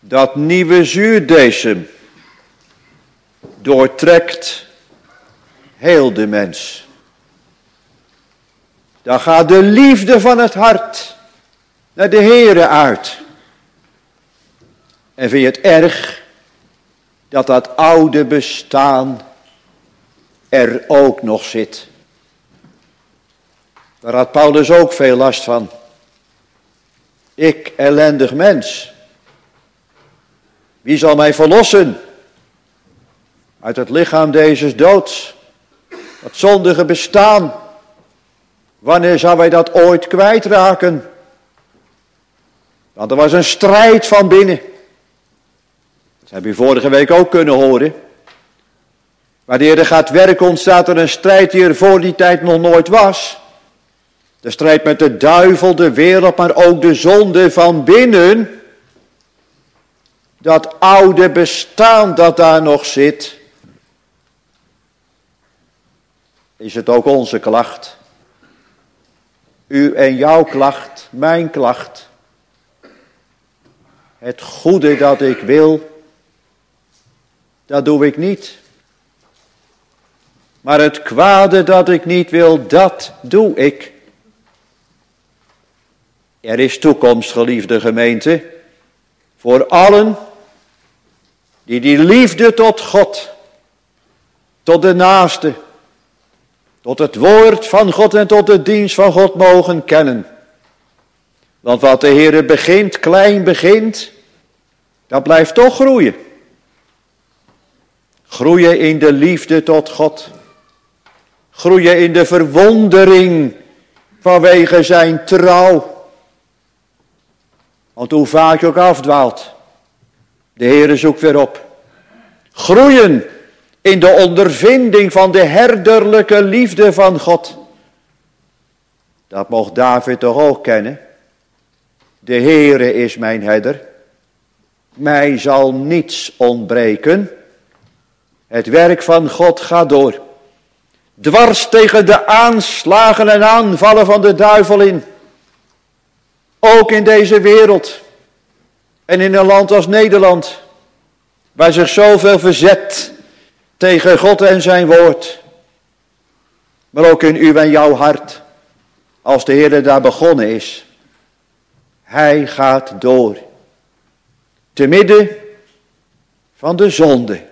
Dat nieuwe zuurdesem doortrekt heel de mens. Dan gaat de liefde van het hart naar de Heere uit. En vind je het erg dat dat oude bestaan er ook nog zit? Daar had Paulus ook veel last van. Ik, ellendig mens. Wie zal mij verlossen uit het lichaam deze doods? Dat zondige bestaan. Wanneer zou wij dat ooit kwijtraken? Want er was een strijd van binnen. Dat heb je vorige week ook kunnen horen. Wanneer er gaat werken, ontstaat er een strijd die er voor die tijd nog nooit was. De strijd met de duivel, de wereld, maar ook de zonde van binnen. Dat oude bestaan dat daar nog zit. Is het ook onze klacht? U en jouw klacht, mijn klacht. Het goede dat ik wil, dat doe ik niet. Maar het kwade dat ik niet wil, dat doe ik. Er is toekomst, geliefde gemeente, voor allen die die liefde tot God, tot de naaste, tot het woord van God en tot de dienst van God mogen kennen. Want wat de Heere begint, klein begint, dat blijft toch groeien. Groeien in de liefde tot God. Groeien in de verwondering vanwege zijn trouw. Want hoe vaak je ook afdwaalt, de Heere zoekt weer op. Groeien in de ondervinding van de herderlijke liefde van God. Dat mocht David toch ook kennen. De Heere is mijn herder. Mij zal niets ontbreken. Het werk van God gaat door. Dwars tegen de aanslagen en aanvallen van de duivel in. Ook in deze wereld. En in een land als Nederland. Waar zich zoveel verzet tegen God en zijn woord. Maar ook in uw en jouw hart. Als de Heer daar begonnen is. Hij gaat door. Te midden van de zonde.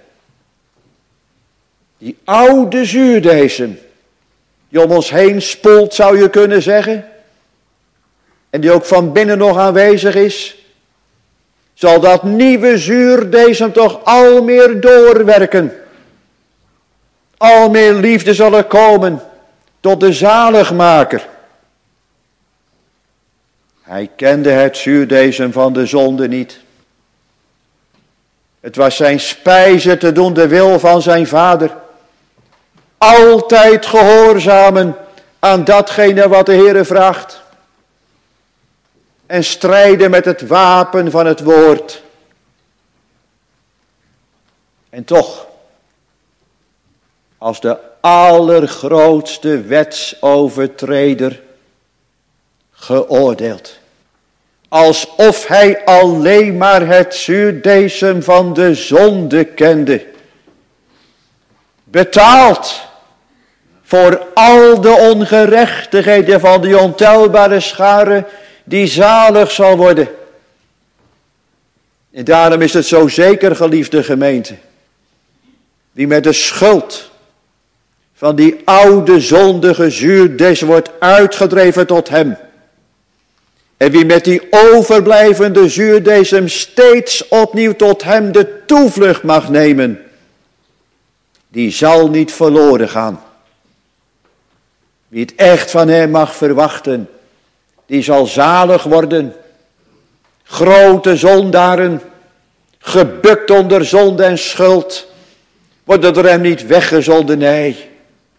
Die oude zuurdesem. Die om ons heen spoelt, zou je kunnen zeggen. En die ook van binnen nog aanwezig is. Zal dat nieuwe zuurdesem toch al meer doorwerken. Al meer liefde zal er komen tot de zaligmaker. Hij kende het zuurdesem van de zonde niet. Het was zijn spijze te doen de wil van zijn vader. Altijd gehoorzamen aan datgene wat de Heere vraagt. En strijden met het wapen van het woord. En toch, als de allergrootste wetsovertreder geoordeeld. Alsof hij alleen maar het zuurdesem van de zonde kende. Betaald voor al de ongerechtigheden van die ontelbare schare die zalig zal worden. En daarom is het zo zeker, geliefde gemeente. Wie met de schuld van die oude zondige zuurdesem wordt uitgedreven tot hem. En wie met die overblijvende zuurdesem steeds opnieuw tot hem de toevlucht mag nemen. Die zal niet verloren gaan. Wie het echt van hem mag verwachten. Die zal zalig worden. Grote zondaren. Gebukt onder zonde en schuld. Worden door hem niet weggezonden. Nee.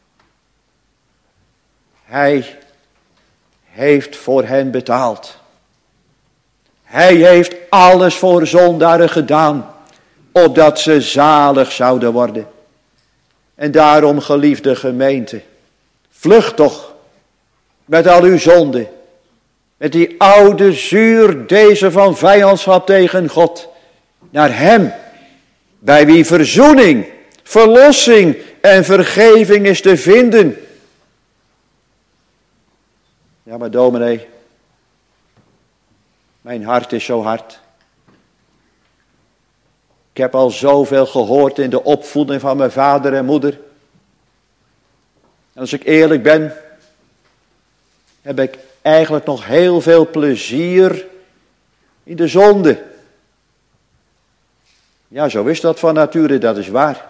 Hij heeft voor hen betaald. Hij heeft alles voor zondaren gedaan. Opdat ze zalig zouden worden. En daarom, geliefde gemeente. Vlucht toch. Met al uw zonden. Met die oude zuurdesem van vijandschap tegen God. Naar hem, bij wie verzoening, verlossing en vergeving is te vinden. Ja, maar dominee, mijn hart is zo hard. Ik heb al zoveel gehoord in de opvoeding van mijn vader en moeder. En als ik eerlijk ben, heb ik eigenlijk nog heel veel plezier in de zonde. Ja, zo is dat van nature, dat is waar.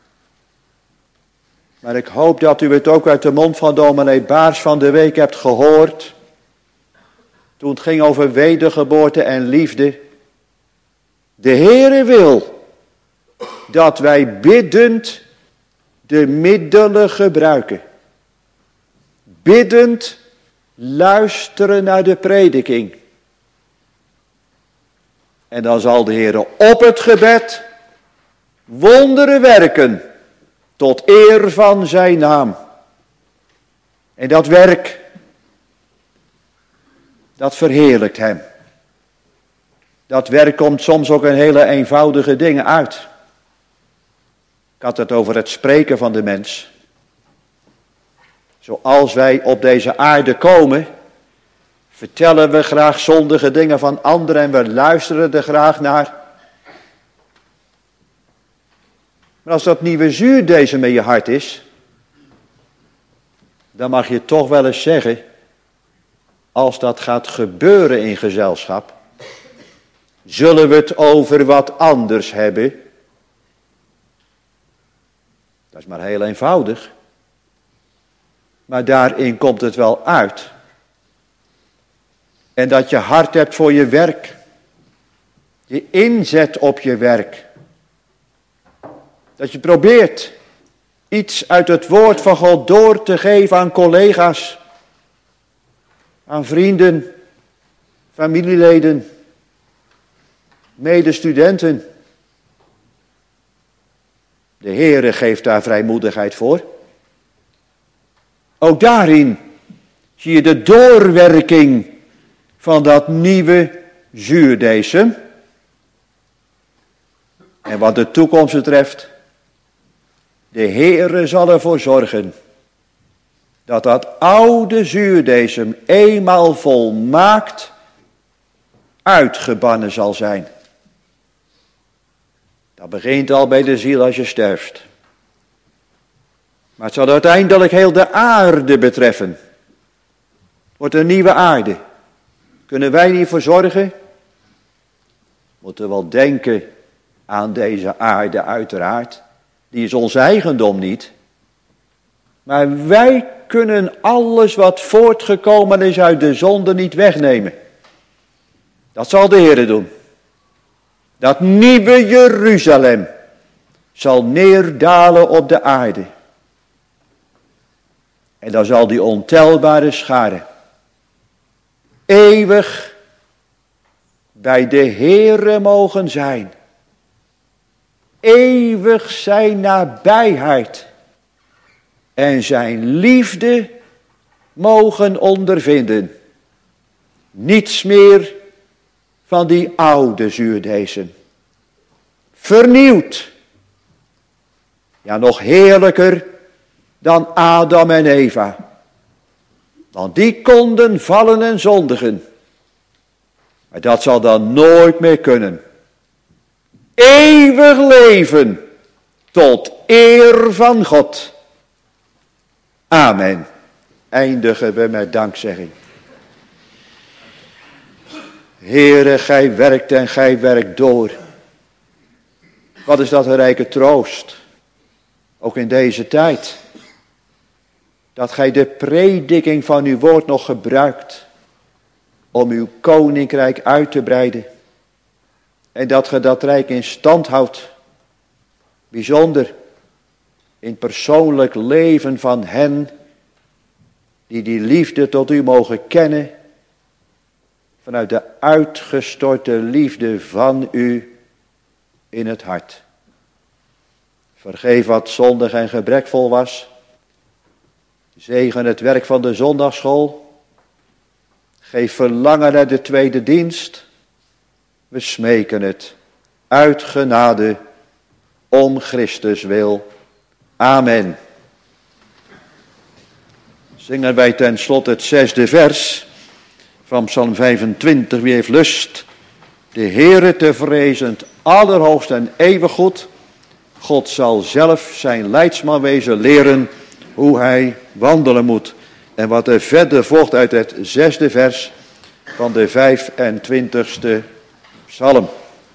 Maar ik hoop dat u het ook uit de mond van dominee Baars van de week hebt gehoord. Toen het ging over wedergeboorte en liefde. De Heere wil dat wij biddend de middelen gebruiken. Biddend luisteren naar de prediking. En dan zal de Heere op het gebed wonderen werken tot eer van zijn naam. En dat werk, dat verheerlijkt hem. Dat werk komt soms ook in hele eenvoudige dingen uit. Ik had het over het spreken van de mens. Zoals wij op deze aarde komen, vertellen we graag zondige dingen van anderen en we luisteren er graag naar. Maar als dat nieuwe zuurdesem in je hart is, dan mag je toch wel eens zeggen, als dat gaat gebeuren in gezelschap, zullen we het over wat anders hebben. Dat is maar heel eenvoudig. Maar daarin komt het wel uit. En dat je hart hebt voor je werk. Je inzet op je werk. Dat je probeert iets uit het woord van God door te geven aan collega's. Aan vrienden, familieleden, medestudenten. De Heere geeft daar vrijmoedigheid voor. Ook daarin zie je de doorwerking van dat nieuwe zuurdesem. En wat de toekomst betreft, de Heere zal ervoor zorgen dat dat oude zuurdesem eenmaal volmaakt uitgebannen zal zijn. Dat begint al bij de ziel als je sterft. Maar het zal uiteindelijk heel de aarde betreffen. Wordt een nieuwe aarde. Kunnen wij niet voor zorgen? Moeten wel denken aan deze aarde uiteraard. Die is ons eigendom niet. Maar wij kunnen alles wat voortgekomen is uit de zonde niet wegnemen. Dat zal de Heer doen. Dat nieuwe Jeruzalem zal neerdalen op de aarde. En dan zal die ontelbare schare eeuwig bij de Heere mogen zijn. Eeuwig zijn nabijheid en zijn liefde mogen ondervinden. Niets meer van die oude zuurdesem. Vernieuwd. Ja, nog heerlijker dan Adam en Eva. Want die konden vallen en zondigen. Maar dat zal dan nooit meer kunnen. Eeuwig leven tot eer van God. Amen. Eindigen we met dankzegging. Heere, gij werkt en gij werkt door. Wat is dat een rijke troost. Ook in deze tijd. Dat gij de prediking van uw woord nog gebruikt. Om uw koninkrijk uit te breiden. En dat ge dat rijk in stand houdt. Bijzonder in persoonlijk leven van hen die die liefde tot u mogen kennen. Vanuit de uitgestorte liefde van u in het hart. Vergeef wat zondig en gebrekvol was. Zegen het werk van de zondagsschool. Geef verlangen naar de tweede dienst. We smeken het uit genade, om Christus wil. Amen. Zingen wij ten slotte het zesde vers van Psalm vijfentwintig. Wie heeft lust de Heere te vrezen, het allerhoogst en eeuwig goed. God zal zelf zijn leidsman wezen, leren hoe hij wandelen moet. En wat er verder volgt uit het zesde vers van de vijfentwintigste psalm.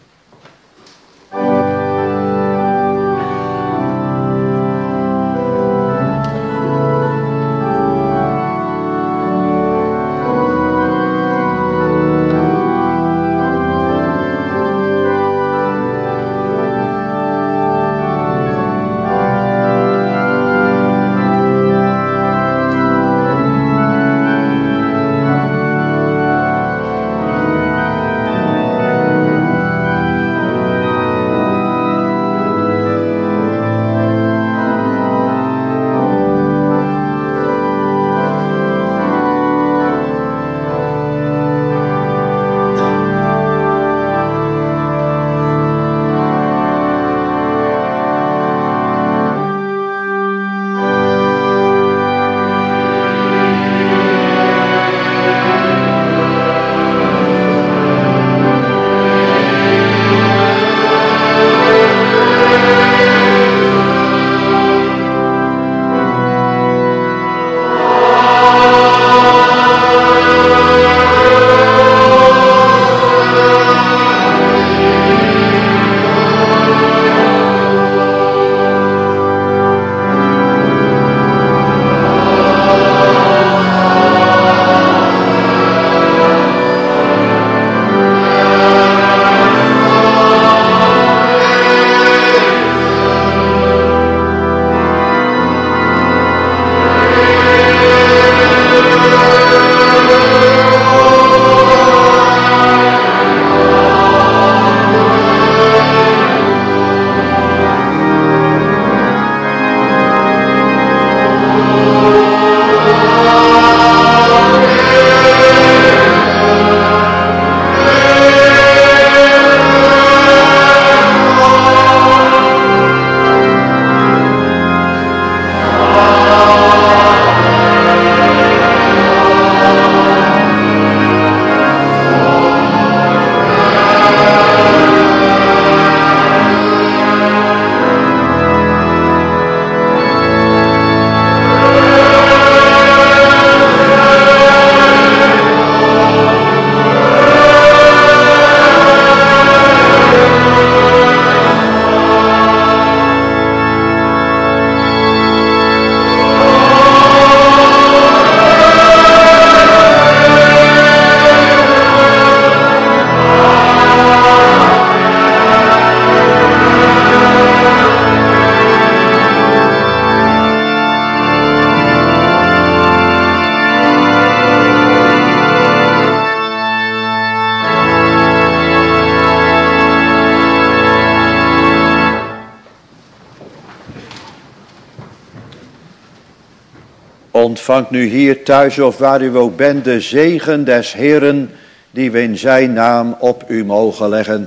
Ontvangt nu hier thuis of waar u ook bent de zegen des Heeren die we in zijn naam op u mogen leggen.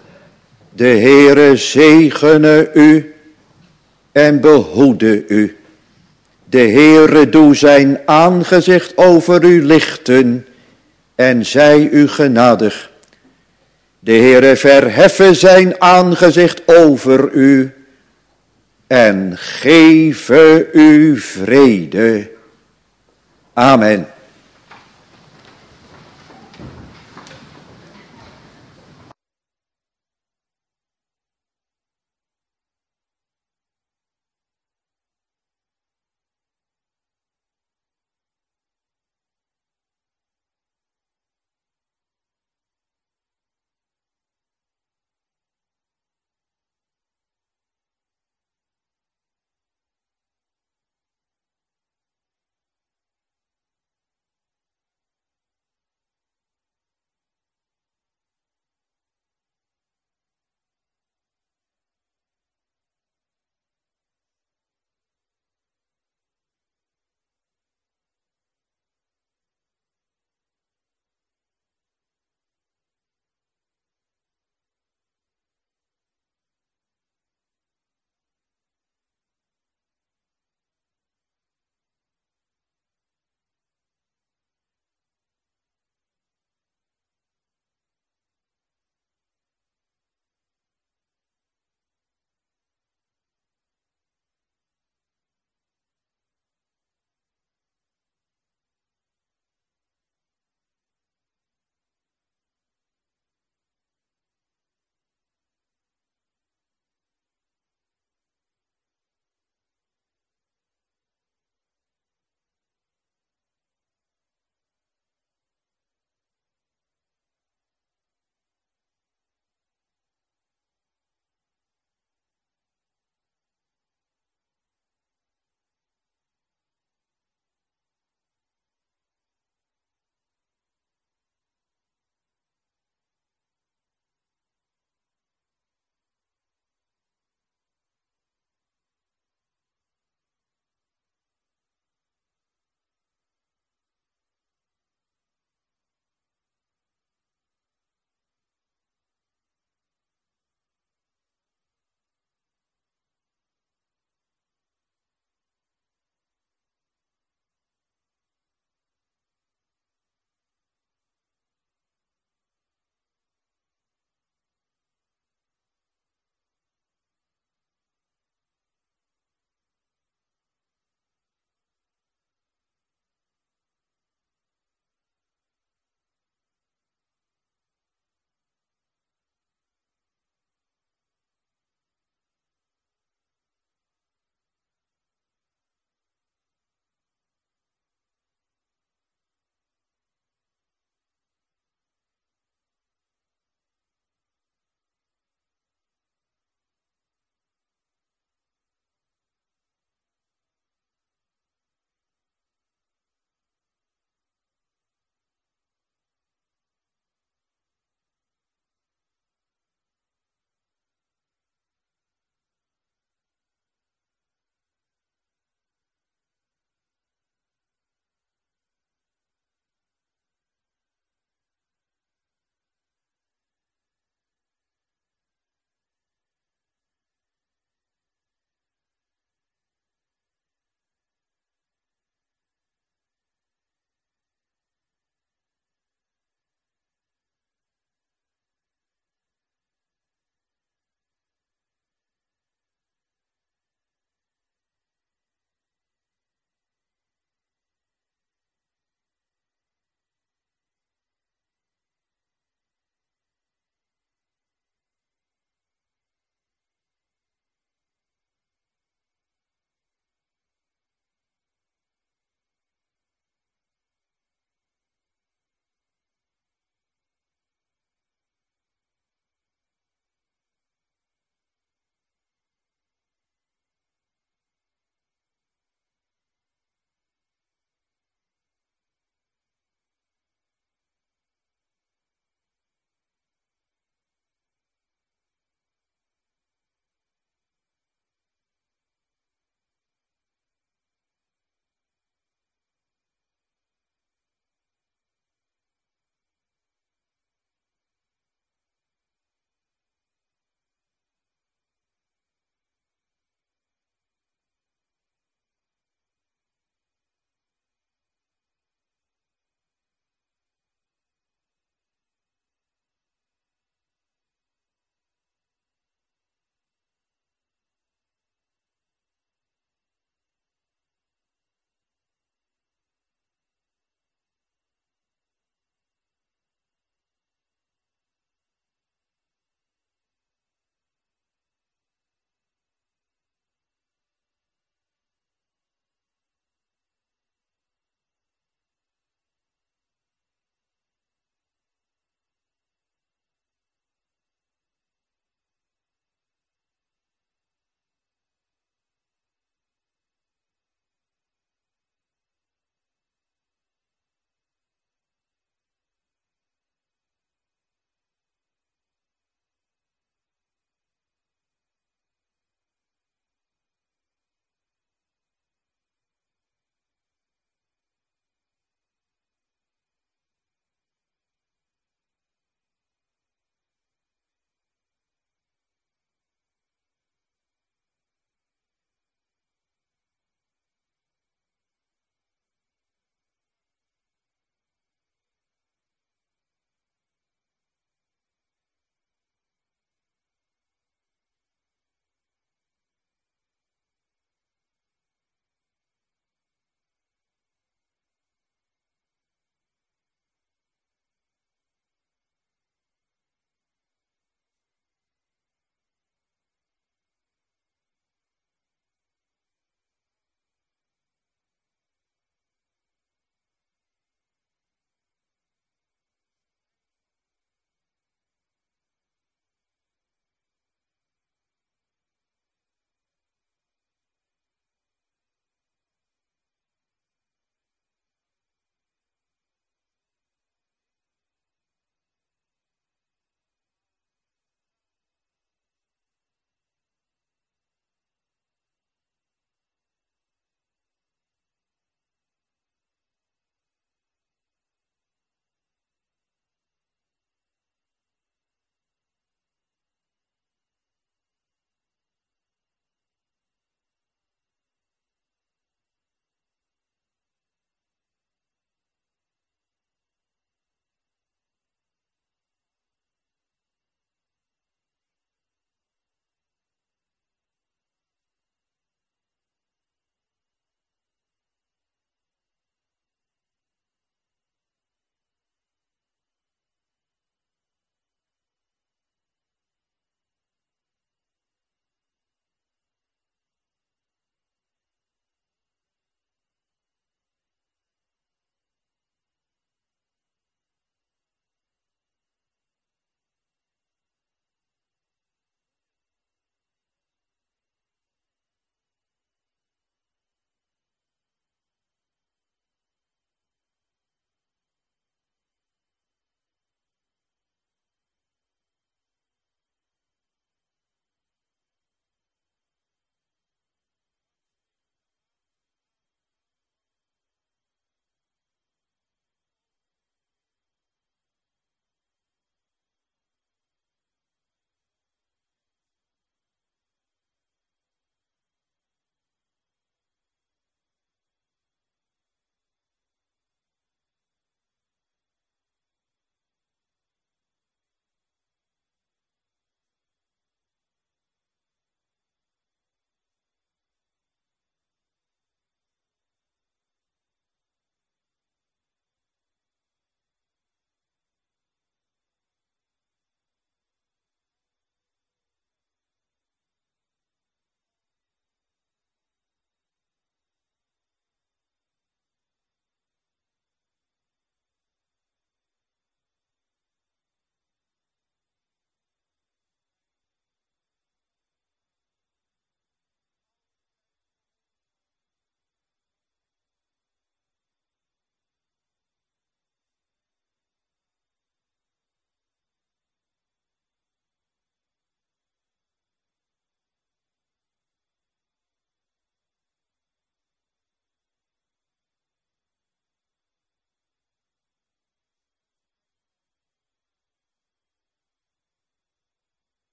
De Heere zegene u en behoede u. De Heere doe zijn aangezicht over u lichten en zij u genadig. De Heere verheffe zijn aangezicht over u en geven u vrede. Amen.